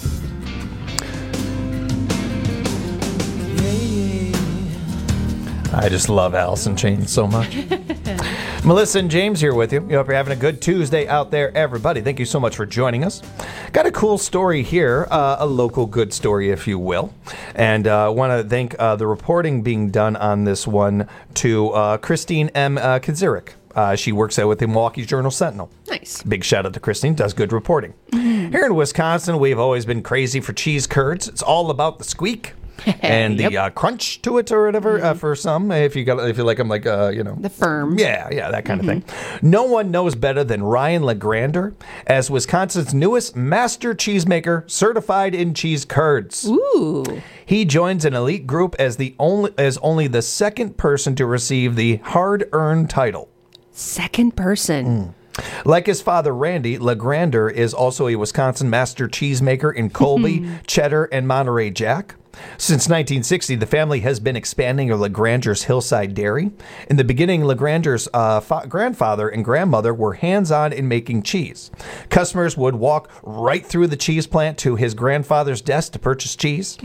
I just love Alice in Chains so much. Melissa and James here with you. We hope you're having a good Tuesday out there, everybody. Thank you so much for joining us. Got a cool story here, uh, a local good story, if you will. And I uh, want to thank uh, the reporting being done on this one to uh, Christine M. Uh, Kazirik. Uh, she works out with the Milwaukee Journal-Sentinel. Nice. Big shout out to Christine. Does good reporting. Mm-hmm. Here in Wisconsin, we've always been crazy for cheese curds. It's all about the squeak and the yep. uh, crunch to it or whatever mm-hmm. uh, for some. If you got, if you like them, like uh, you know, the firm. Yeah, yeah, that kind mm-hmm. of thing. No one knows better than Ryan LeGrander as Wisconsin's newest master cheesemaker, certified in cheese curds. Ooh. He joins an elite group as the only as only the second person to receive the hard-earned title. Second person. Mm. Like his father, Randy, LeGrander is also a Wisconsin master cheesemaker in Colby, Cheddar, and Monterey Jack. Since nineteen sixty, the family has been expanding LeGrander's Hillside Dairy. In the beginning, LeGrander's uh, fa- grandfather and grandmother were hands-on in making cheese. Customers would walk right through the cheese plant to his grandfather's desk to purchase cheese.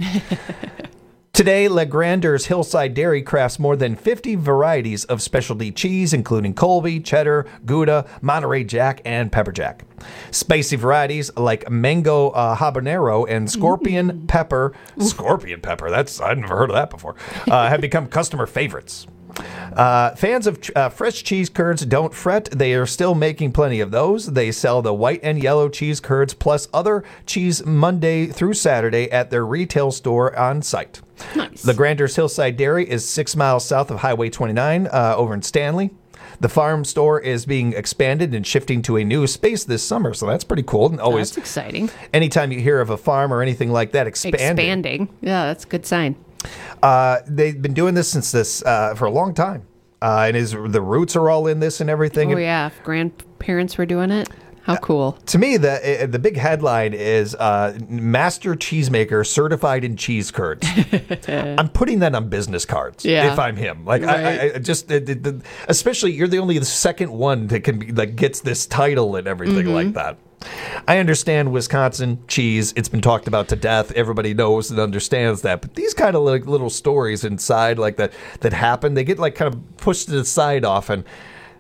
Today, LeGrander's Hillside Dairy crafts more than fifty varieties of specialty cheese, including Colby, Cheddar, Gouda, Monterey Jack, and Pepper Jack. Spicy varieties like mango uh, habanero and scorpion mm. pepper, scorpion pepper, that's I've never heard of that before, uh, have become customer favorites. Uh, fans of uh, fresh cheese curds don't fret. They are still making plenty of those. They sell the white and yellow cheese curds plus other cheese Monday through Saturday at their retail store on site. Nice. LeGrander's Hillside Dairy is six miles south of Highway twenty-nine uh, over in Stanley. The farm store is being expanded and shifting to a new space this summer, so that's pretty cool. And always, that's exciting. Anytime you hear of a farm or anything like that expanding. Expanding. Yeah, that's a good sign. Uh, they've been doing this since this uh, for a long time. Uh, and his the roots are all in this and everything. Oh, and, yeah. If grandparents were doing it. How cool. Uh, to me, the uh, the big headline is uh, Master Cheesemaker Certified in Cheese Curds. I'm putting that on business cards yeah. if I'm him. Like, right. I, I just, uh, the, the, especially, you're the only the second one that can be, like, gets this title and everything mm-hmm. like that. I understand Wisconsin cheese. It's been talked about to death. Everybody knows and understands that. But these kind of like little stories inside like that that happen, they get like kind of pushed to the side often.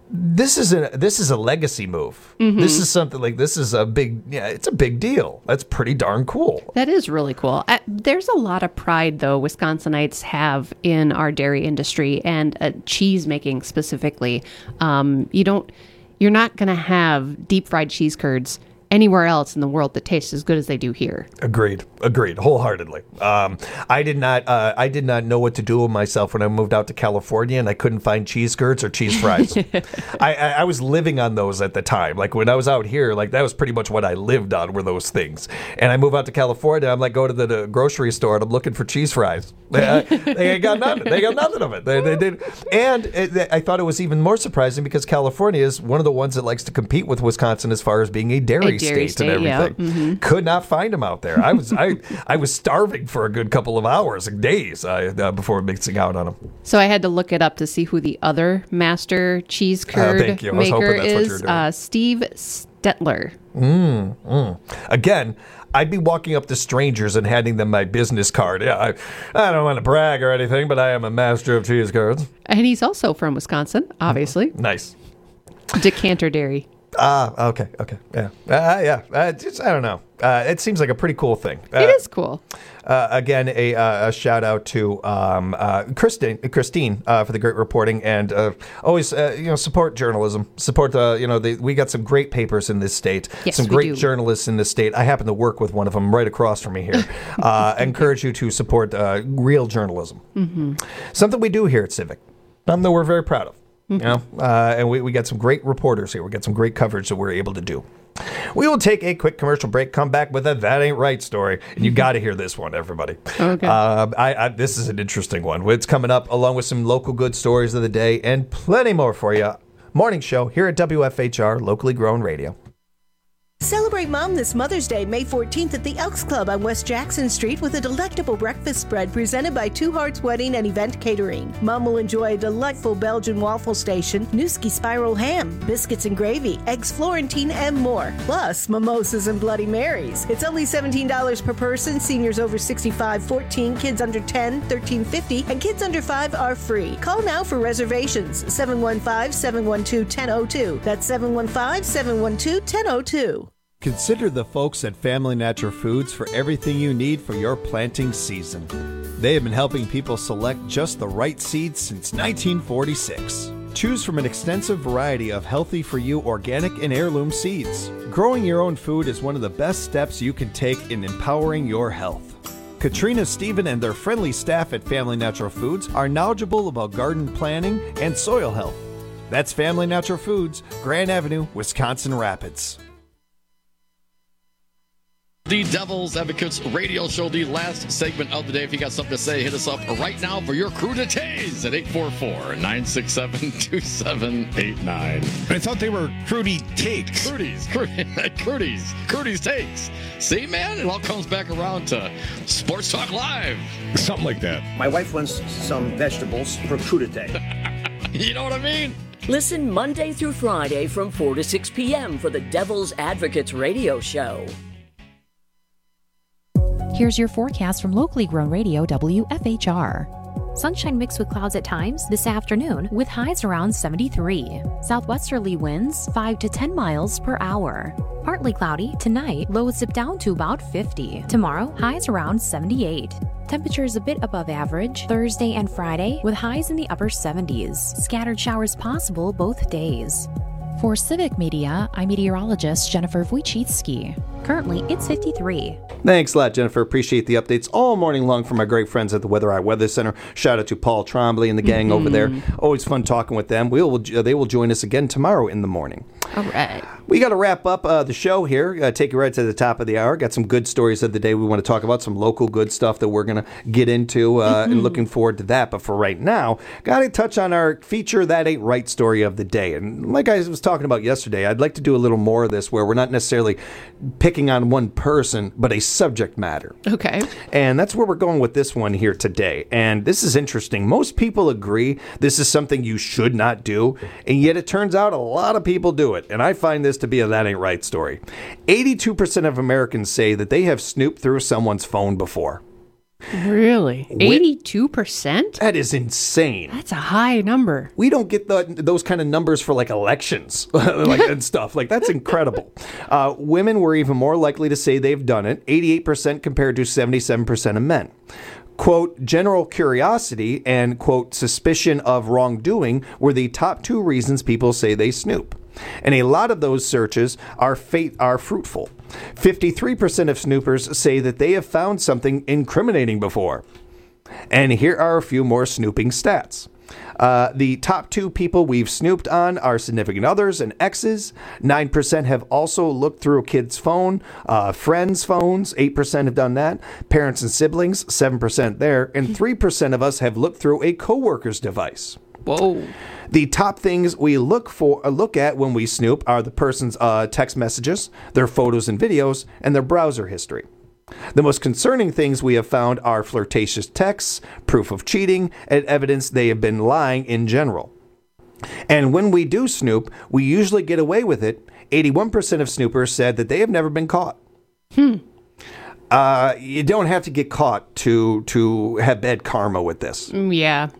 this is a this is a legacy move. Mhm. This is something like this is a big yeah, it's a big deal. That's pretty darn cool. That is really cool. Uh, there's a lot of pride, though, Wisconsinites have in our dairy industry and uh, cheese making specifically. Um, you don't, you're not going to have deep fried cheese curds anywhere else in the world that tastes as good as they do here. Agreed. Agreed. Wholeheartedly. Um, I did not. Uh, I did not know what to do with myself when I moved out to California, and I couldn't find cheese curds or cheese fries. I, I, I was living on those at the time. Like when I was out here, like that was pretty much what I lived on were those things. And I move out to California. I'm like, go to the, the grocery store and I'm looking for cheese fries. They, they ain't got nothing. They got nothing of it. They, they did. And it, I thought it was even more surprising because California is one of the ones that likes to compete with Wisconsin as far as being a dairy, A dairy state, state, and everything. yeah. Mhm. Could not find them out there. I was I I was starving for a good couple of hours and days uh, uh, before mixing out on them. So I had to look it up to see who the other master cheese curd thank you. I was hoping maker that's what you were is. doing. Uh, Steve Stetler. Mm, mm. Again, I'd be walking up to strangers and handing them my business card. Yeah, I, I don't want to brag or anything, but I am a master of cheese curds. And he's also from Wisconsin, obviously. Nice. Decanter Dairy. Ah, okay, okay, yeah, uh, yeah. Uh, just, I don't know. Uh, it seems like a pretty cool thing. Uh, It is cool. Uh, again, a, uh, a shout out to um, uh, Christine, Christine uh, for the great reporting, and uh, always uh, you know support journalism. Support the you know the, we got some great papers in this state. Yes, some we great do. journalists in this state. I happen to work with one of them right across from me here. uh, I encourage you to support uh, real journalism. Mm-hmm. Something we do here at Civic. Something that we're very proud of. Mm-hmm. You know, uh, and we, we got some great reporters here. We got some great coverage that we're able to do. We will take a quick commercial break, come back with a That Ain't Right story. And you got to hear this one, everybody. Okay. Uh, I, I, this is an interesting one. It's coming up along with some local good stories of the day and plenty more for you. Morning show here at W F H R, locally grown radio. Celebrate Mom this Mother's Day, May fourteenth at the Elks Club on West Jackson Street with a delectable breakfast spread presented by Two Hearts Wedding and Event Catering. Mom will enjoy a delightful Belgian waffle station, Newski spiral ham, biscuits and gravy, eggs Florentine, and more. Plus, mimosas and Bloody Marys. It's only seventeen dollars per person. Seniors over sixty-five, fourteen, kids under ten, thirteen fifty, and kids under five are free. Call now for reservations, seven one five, seven one two, one zero zero two. That's seven one five, seven one two, one zero zero two. Consider the folks at Family Natural Foods for everything you need for your planting season. They have been helping people select just the right seeds since nineteen forty-six. Choose from an extensive variety of healthy-for-you organic and heirloom seeds. Growing your own food is one of the best steps you can take in empowering your health. Katrina, Stephen, and their friendly staff at Family Natural Foods are knowledgeable about garden planning and soil health. That's Family Natural Foods, Grand Avenue, Wisconsin Rapids. The Devil's Advocates radio show, the last segment of the day. If you got something to say, hit us up right now for your crudités at eight four four, nine six seven, two seven eight nine. I thought they were Crudy Takes. Crudies, Crudies, Crudies Takes. See, man, it all comes back around to Sports Talk Live. Something like that. My wife wants some vegetables for crudité. You know what I mean? Listen Monday through Friday from four to six p.m. for the Devil's Advocates radio show. Here's your forecast from locally grown radio W F H R. Sunshine mixed with clouds at times this afternoon with highs around seventy-three. Southwesterly winds five to ten miles per hour. Partly cloudy tonight, lows dip down to about fifty. Tomorrow, highs around seventy-eight. Temperatures a bit above average Thursday and Friday with highs in the upper seventies. Scattered showers possible both days. For Civic Media, I'm meteorologist Jennifer Wojcicki. Currently, it's fifty-three. Thanks a lot, Jennifer. Appreciate the updates all morning long from my great friends at the Weather Eye Weather Center. Shout out to Paul Trombley and the gang Mm-hmm. over there. Always fun talking with them. We will. They will join us again tomorrow in the morning. All right. We got to wrap up uh, the show here. Uh, take you right to the top of the hour. Got some good stories of the day we want to talk about. Some local good stuff that we're going to get into uh, Mm-hmm. and looking forward to that. But for right now, got to touch on our feature That Ain't Right story of the day. And like I was talking about yesterday, I'd like to do a little more of this where we're not necessarily picking on one person, but a subject matter. Okay. And that's where we're going with this one here today. And this is interesting. Most people agree this is something you should not do, and yet it turns out a lot of people do it. And I find this to be a That Ain't Right story. eighty-two percent of Americans say that they have snooped through someone's phone before. Really? eighty-two percent? That is insane. That's a high number. We don't get the, those kind of numbers for like elections like, and stuff. Like, that's incredible. Uh, women were even more likely to say they've done it, eighty-eight percent compared to seventy-seven percent of men. Quote, general curiosity and, quote, suspicion of wrongdoing were the top two reasons people say they snoop. And a lot of those searches are fate are fruitful. fifty-three percent of snoopers say that they have found something incriminating before. And here are a few more snooping stats. Uh, the top two people we've snooped on are significant others and exes. nine percent have also looked through a kid's phone, uh, friends' phones, eight percent have done that. Parents and siblings, seven percent there. And three percent of us have looked through a coworker's device. Whoa. The top things we look for, uh, look at when we snoop are the person's uh, text messages, their photos and videos, and their browser history. The most concerning things we have found are flirtatious texts, proof of cheating, and evidence they have been lying in general. And when we do snoop, we usually get away with it. eighty-one percent of snoopers said that they have never been caught. Hmm. Uh, you don't have to get caught to to have bad karma with this. Yeah.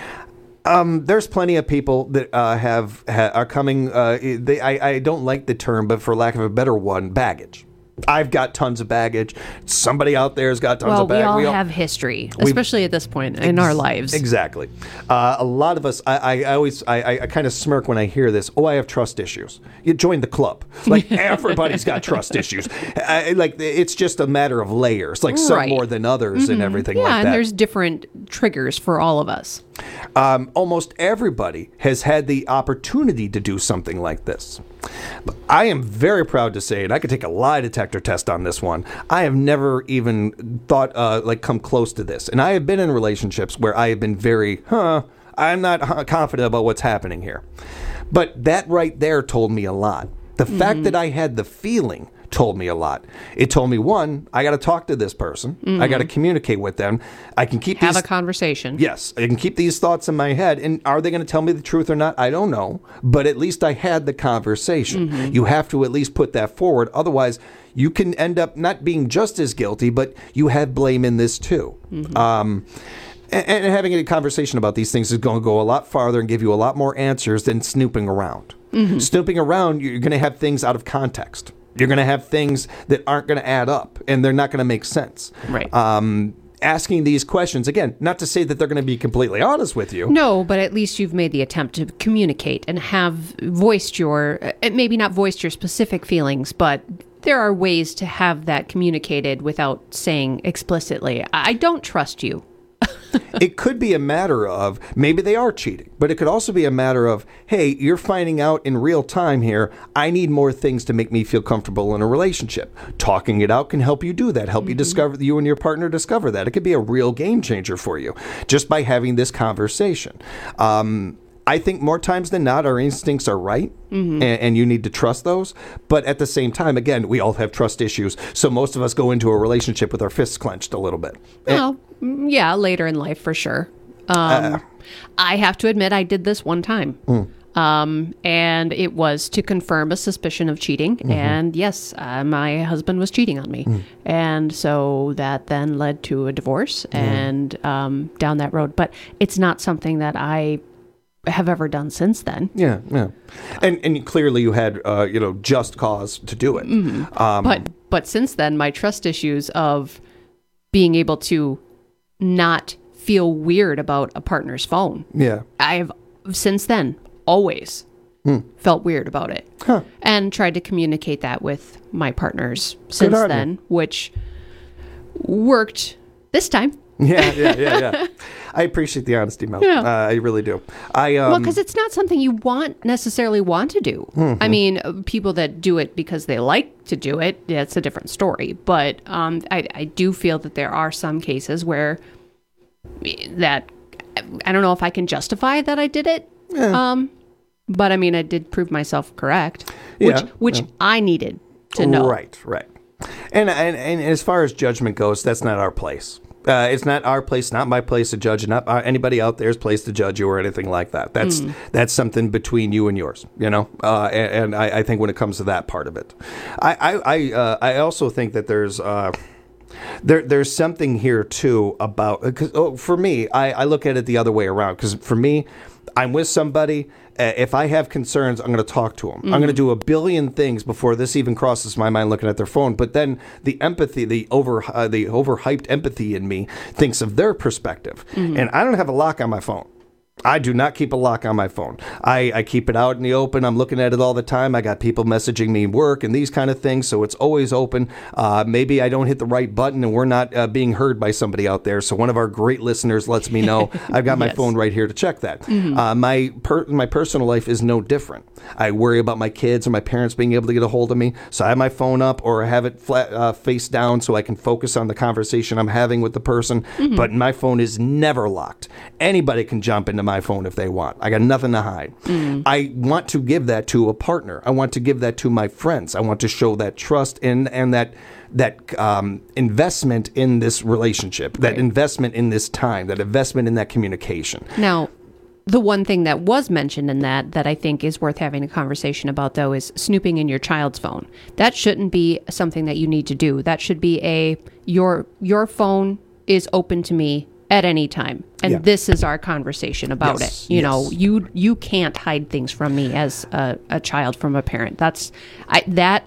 Um, there's plenty of people that uh, have ha, are coming. Uh, they, I, I don't like the term, but for lack of a better one, baggage. I've got tons of baggage. Somebody out there has got tons well, of baggage. we all we all have history, especially at this point in our lives. Exactly. Uh, a lot of us, I, I, I always, I, I kind of smirk when I hear this. Oh, I have trust issues. You join the club. Like, everybody's got trust issues. I, like, it's just a matter of layers. Like, some Right. more than others Mhm. and everything yeah, like that. and there's different triggers for all of us. Um, almost everybody has had the opportunity to do something like this. But I am very proud to say, and I could take a lie detector test on this one, I have never even thought, uh, like, come close to this. And I have been in relationships where I have been very, huh, I'm not huh, confident about what's happening here. But that right there told me a lot. The mm-hmm. fact that I had the feeling told me a lot. It told me, one, I got to talk to this person. Mm-hmm. I got to communicate with them. I can keep Have these, a conversation. Yes, I can keep these thoughts in my head. And are they going to tell me the truth or not? I don't know. But at least I had the conversation. Mm-hmm. You have to at least put that forward. Otherwise, you can end up not being just as guilty, but you have blame in this too. Mm-hmm. Um, and, and having a conversation about these things is going to go a lot farther and give you a lot more answers than snooping around. Mm-hmm. Snooping around, you're going to have things out of context. You're going to have things that aren't going to add up, and they're not going to make sense. Right. Um, asking these questions, again, not to say that they're going to be completely honest with you. No, but at least you've made the attempt to communicate and have voiced your, uh, maybe not voiced your specific feelings, but there are ways to have that communicated without saying explicitly, I don't trust you. It could be a matter of maybe they are cheating, but it could also be a matter of, hey, you're finding out in real time here, I need more things to make me feel comfortable in a relationship. Talking it out can help you do that, help mm-hmm. you discover, you and your partner discover that. It could be a real game changer for you just by having this conversation. Um, I think more times than not, our instincts are right, mm-hmm. and, and you need to trust those. But at the same time, again, we all have trust issues. So most of us go into a relationship with our fists clenched a little bit. Well, and, yeah, later in life for sure. Um, uh, I have to admit I did this one time. Mm. Um, and it was to confirm a suspicion of cheating. Mm-hmm. And yes, uh, my husband was cheating on me. Mm. And so that then led to a divorce mm. and um, down that road. But it's not something that I have ever done since then. Yeah, yeah. And and clearly you had, uh, you know, just cause to do it. Mm-hmm. Um, but but since then, my trust issues of being able to not feel weird about a partner's phone. Yeah. I've since then always hmm. felt weird about it. Huh. And tried to communicate that with my partners since then, which worked this time. Yeah, yeah, yeah, yeah. I appreciate the honesty, Mel. Yeah. Uh, I really do. I um, well, because it's not something you want necessarily want to do. Mm-hmm. I mean, people that do it because they like to do it, that's a different story. But um, I, I do feel that there are some cases where that I don't know if I can justify that I did it. Yeah. Um, but I mean, I did prove myself correct, which yeah, which yeah. I needed to know. Right, right. And and and as far as judgment goes, that's not our place. Uh, it's not our place, not my place to judge, not our, anybody out there's place to judge you or anything like that. That's mm. that's something between you and yours, you know. Uh, and and I, I think when it comes to that part of it, I I I, uh, I also think that there's uh, There, there's something here too about because oh, for me, I, I look at it the other way around. Because for me, I'm with somebody. Uh, if I have concerns, I'm going to talk to them. Mm-hmm. I'm going to do a billion things before this even crosses my mind looking at their phone. But then the empathy, the over, uh, the overhyped empathy in me thinks of their perspective, mm-hmm. and I don't have a lock on my phone. I do not keep a lock on my phone. I, I keep it out in the open. I'm looking at it all the time. I got people messaging me work and these kind of things, so it's always open. Uh, maybe I don't hit the right button and we're not uh, being heard by somebody out there. So one of our great listeners lets me know. I've got my yes. phone right here to check that. Mm-hmm. Uh, my per- my personal life is no different. I worry about my kids or my parents being able to get a hold of me, so I have my phone up or I have it flat uh, face down so I can focus on the conversation I'm having with the person. Mm-hmm. But my phone is never locked. Anybody can jump into my phone if they want. I got nothing to hide. Mm. I want to give that to a partner. I want to give that to my friends. I want to show that trust and and that that um, investment in this relationship, right. that investment in this time, that investment in that communication. Now, the one thing that was mentioned in that that I think is worth having a conversation about, though, is snooping in your child's phone. That shouldn't be something that you need to do. That should be a your your phone is open to me at any time, and yeah. this is our conversation about yes, it. You yes. know, you you can't hide things from me as a, a child from a parent. That's I that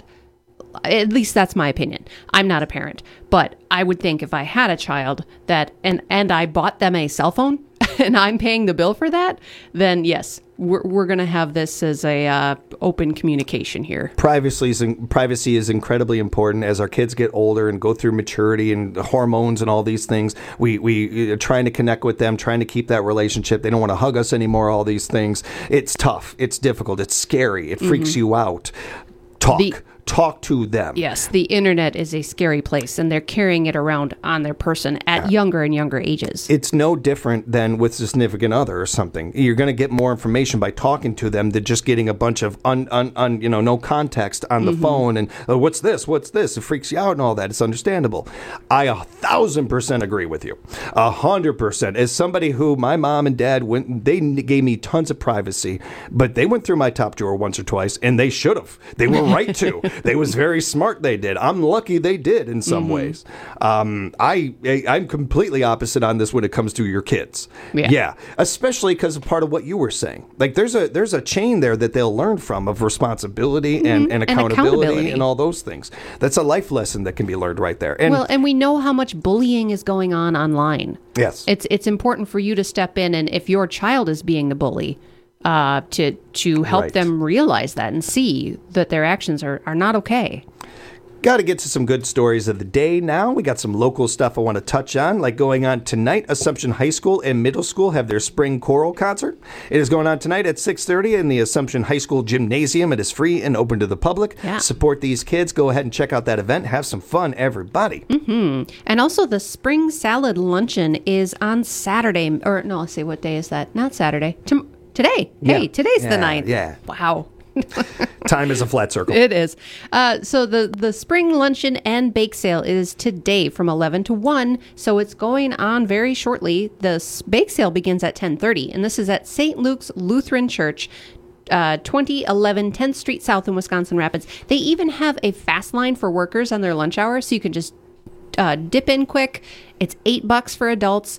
at least that's my opinion. I'm not a parent, but I would think if I had a child that and and I bought them a cell phone and I'm paying the bill for that, then yes, we're we're going to have this as a uh, open communication here. Privacy is in, privacy is incredibly important as our kids get older and go through maturity and hormones and all these things. We we are trying to connect with them, trying to keep that relationship. They don't want to hug us anymore. All these things. It's tough. It's difficult. It's scary. It freaks mm-hmm. you out. Talk. The- Talk to them. Yes, the internet is a scary place, and they're carrying it around on their person at yeah. younger and younger ages. It's no different than with a significant other or something. You're going to get more information by talking to them than just getting a bunch of un, un, un you know, no context on the mm-hmm. phone and oh, what's this, what's this? It freaks you out and all that. It's understandable. I a thousand percent agree with you. A hundred percent. As somebody who my mom and dad went, they gave me tons of privacy, but they went through my top drawer once or twice, and they should have. They were right to. They was very smart. They did. I'm lucky they did in some mm-hmm. ways. Um, I, I I'm completely opposite on this when it comes to your kids. Yeah, yeah. Especially because of part of what you were saying. Like there's a there's a chain there that they'll learn from of responsibility mm-hmm. and, and, accountability and accountability and all those things. That's a life lesson that can be learned right there. And well, and we know how much bullying is going on online. Yes, it's it's important for you to step in, and if your child is being the bully, Uh, to to help right. them realize that and see that their actions are, are not okay. Got to get to some good stories of the day now. We got some local stuff I want to touch on, like going on tonight. Assumption High School and Middle School have their spring choral concert. It is going on tonight at six thirty in the Assumption High School Gymnasium. It is free and open to the public. Yeah. Support these kids. Go ahead and check out that event. Have some fun, everybody. Mm-hmm. And also the Spring Salad Luncheon is on Saturday. Or no, let's see, what day is that? Not Saturday. Tom- Today. Hey, yeah. today's yeah, the ninth. Yeah. Wow. Time is a flat circle. It is. Uh, so the, the spring luncheon and bake sale is today from eleven to one. So it's going on very shortly. The bake sale begins at ten thirty. And this is at Saint Luke's Lutheran Church, uh, twenty eleven tenth Street South in Wisconsin Rapids. They even have a fast line for workers on their lunch hour. So you can just uh, dip in quick. It's eight bucks for adults.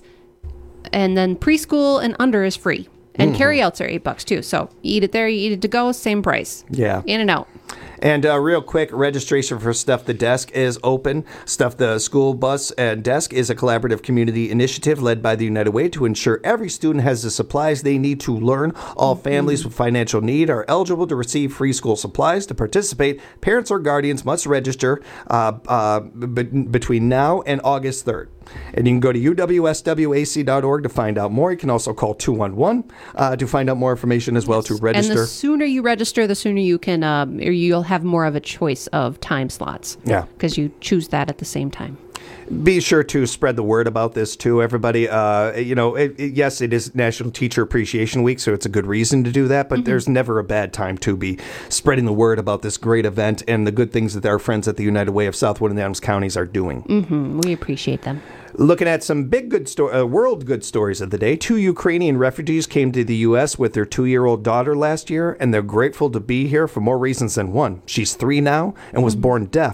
And then preschool and under is free. And mm. carryouts are eight bucks too. So you eat it there, you eat it to go, same price. Yeah. In and out. And uh, real quick, registration for Stuff the Desk is open. Stuff the School Bus and Desk is a collaborative community initiative led by the United Way to ensure every student has the supplies they need to learn. All mm-hmm. families with financial need are eligible to receive free school supplies. To participate, parents or guardians must register uh, uh, b- between now and August third. And you can go to U W S W A C dot org to find out more. You can also call two one one uh, to find out more information as well, to register. And the sooner you register, the sooner you can, um, or you'll have more of a choice of time slots. Yeah. Because you choose that at the same time. Be sure to spread the word about this too, everybody. Uh, you know, it, it, yes, it is National Teacher Appreciation Week, so it's a good reason to do that. But mm-hmm. there's never a bad time to be spreading the word about this great event and the good things that our friends at the United Way of Southwood and Adams counties are doing. Mm-hmm. We appreciate them. Looking at some big good sto- uh, world good stories of the day. Two Ukrainian refugees came to the U S with their two-year-old daughter last year, and they're grateful to be here for more reasons than one. She's three now and was mm-hmm. born deaf.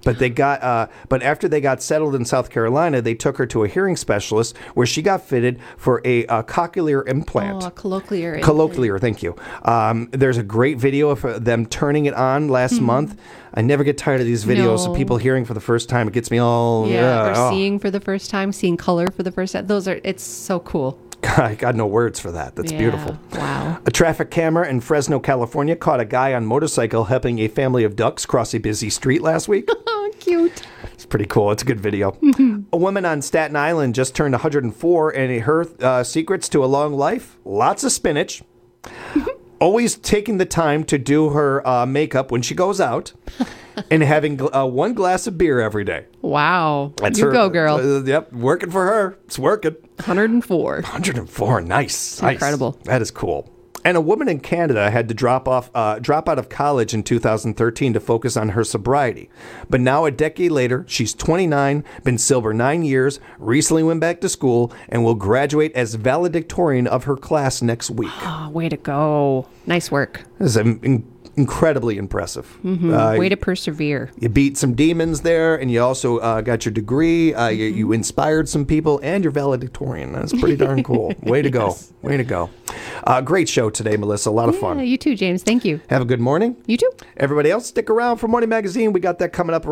But they got, uh, but after they got settled in South Carolina, they took her to a hearing specialist where she got fitted for a, a cochlear implant. Oh, a colloquial. Colloquial, thank you. Um, there's a great video of uh, them turning it on last Mhm. month. I never get tired of these videos No. of people hearing for the first time. It gets me all Yeah, or oh. seeing for the first time, seeing color for the first time. Those are, it's so cool. I got no words for that. That's Yeah, beautiful. Wow. A traffic camera in Fresno, California caught a guy on motorcycle helping a family of ducks cross a busy street last week. Oh, cute. It's pretty cool. It's a good video. A woman on Staten Island just turned one hundred four, and her uh, secrets to a long life: lots of spinach, always taking the time to do her uh, makeup when she goes out, and having uh, one glass of beer every day. Wow. That's you her, go, girl. Uh, yep, working for her. It's working. one hundred four. one hundred four. Nice. Nice. Incredible. That is cool. And a woman in Canada had to drop off, uh, drop out of college in two thousand thirteen to focus on her sobriety. But now, a decade later, she's twenty-nine, been sober nine years, recently went back to school, and will graduate as valedictorian of her class next week. Oh, way to go. Nice work. This is in- in- incredibly impressive. hmm Uh, way to persevere. You beat some demons there, and you also uh, got your degree. Uh, you, you inspired some people, and you're valedictorian. That's pretty darn cool. Way to go. Way to go. Uh, great show today, Melissa. A lot of Yeah, fun. you too, James. Thank you. Have a good morning. You too. Everybody else, stick around for Morning Magazine. We got that coming up.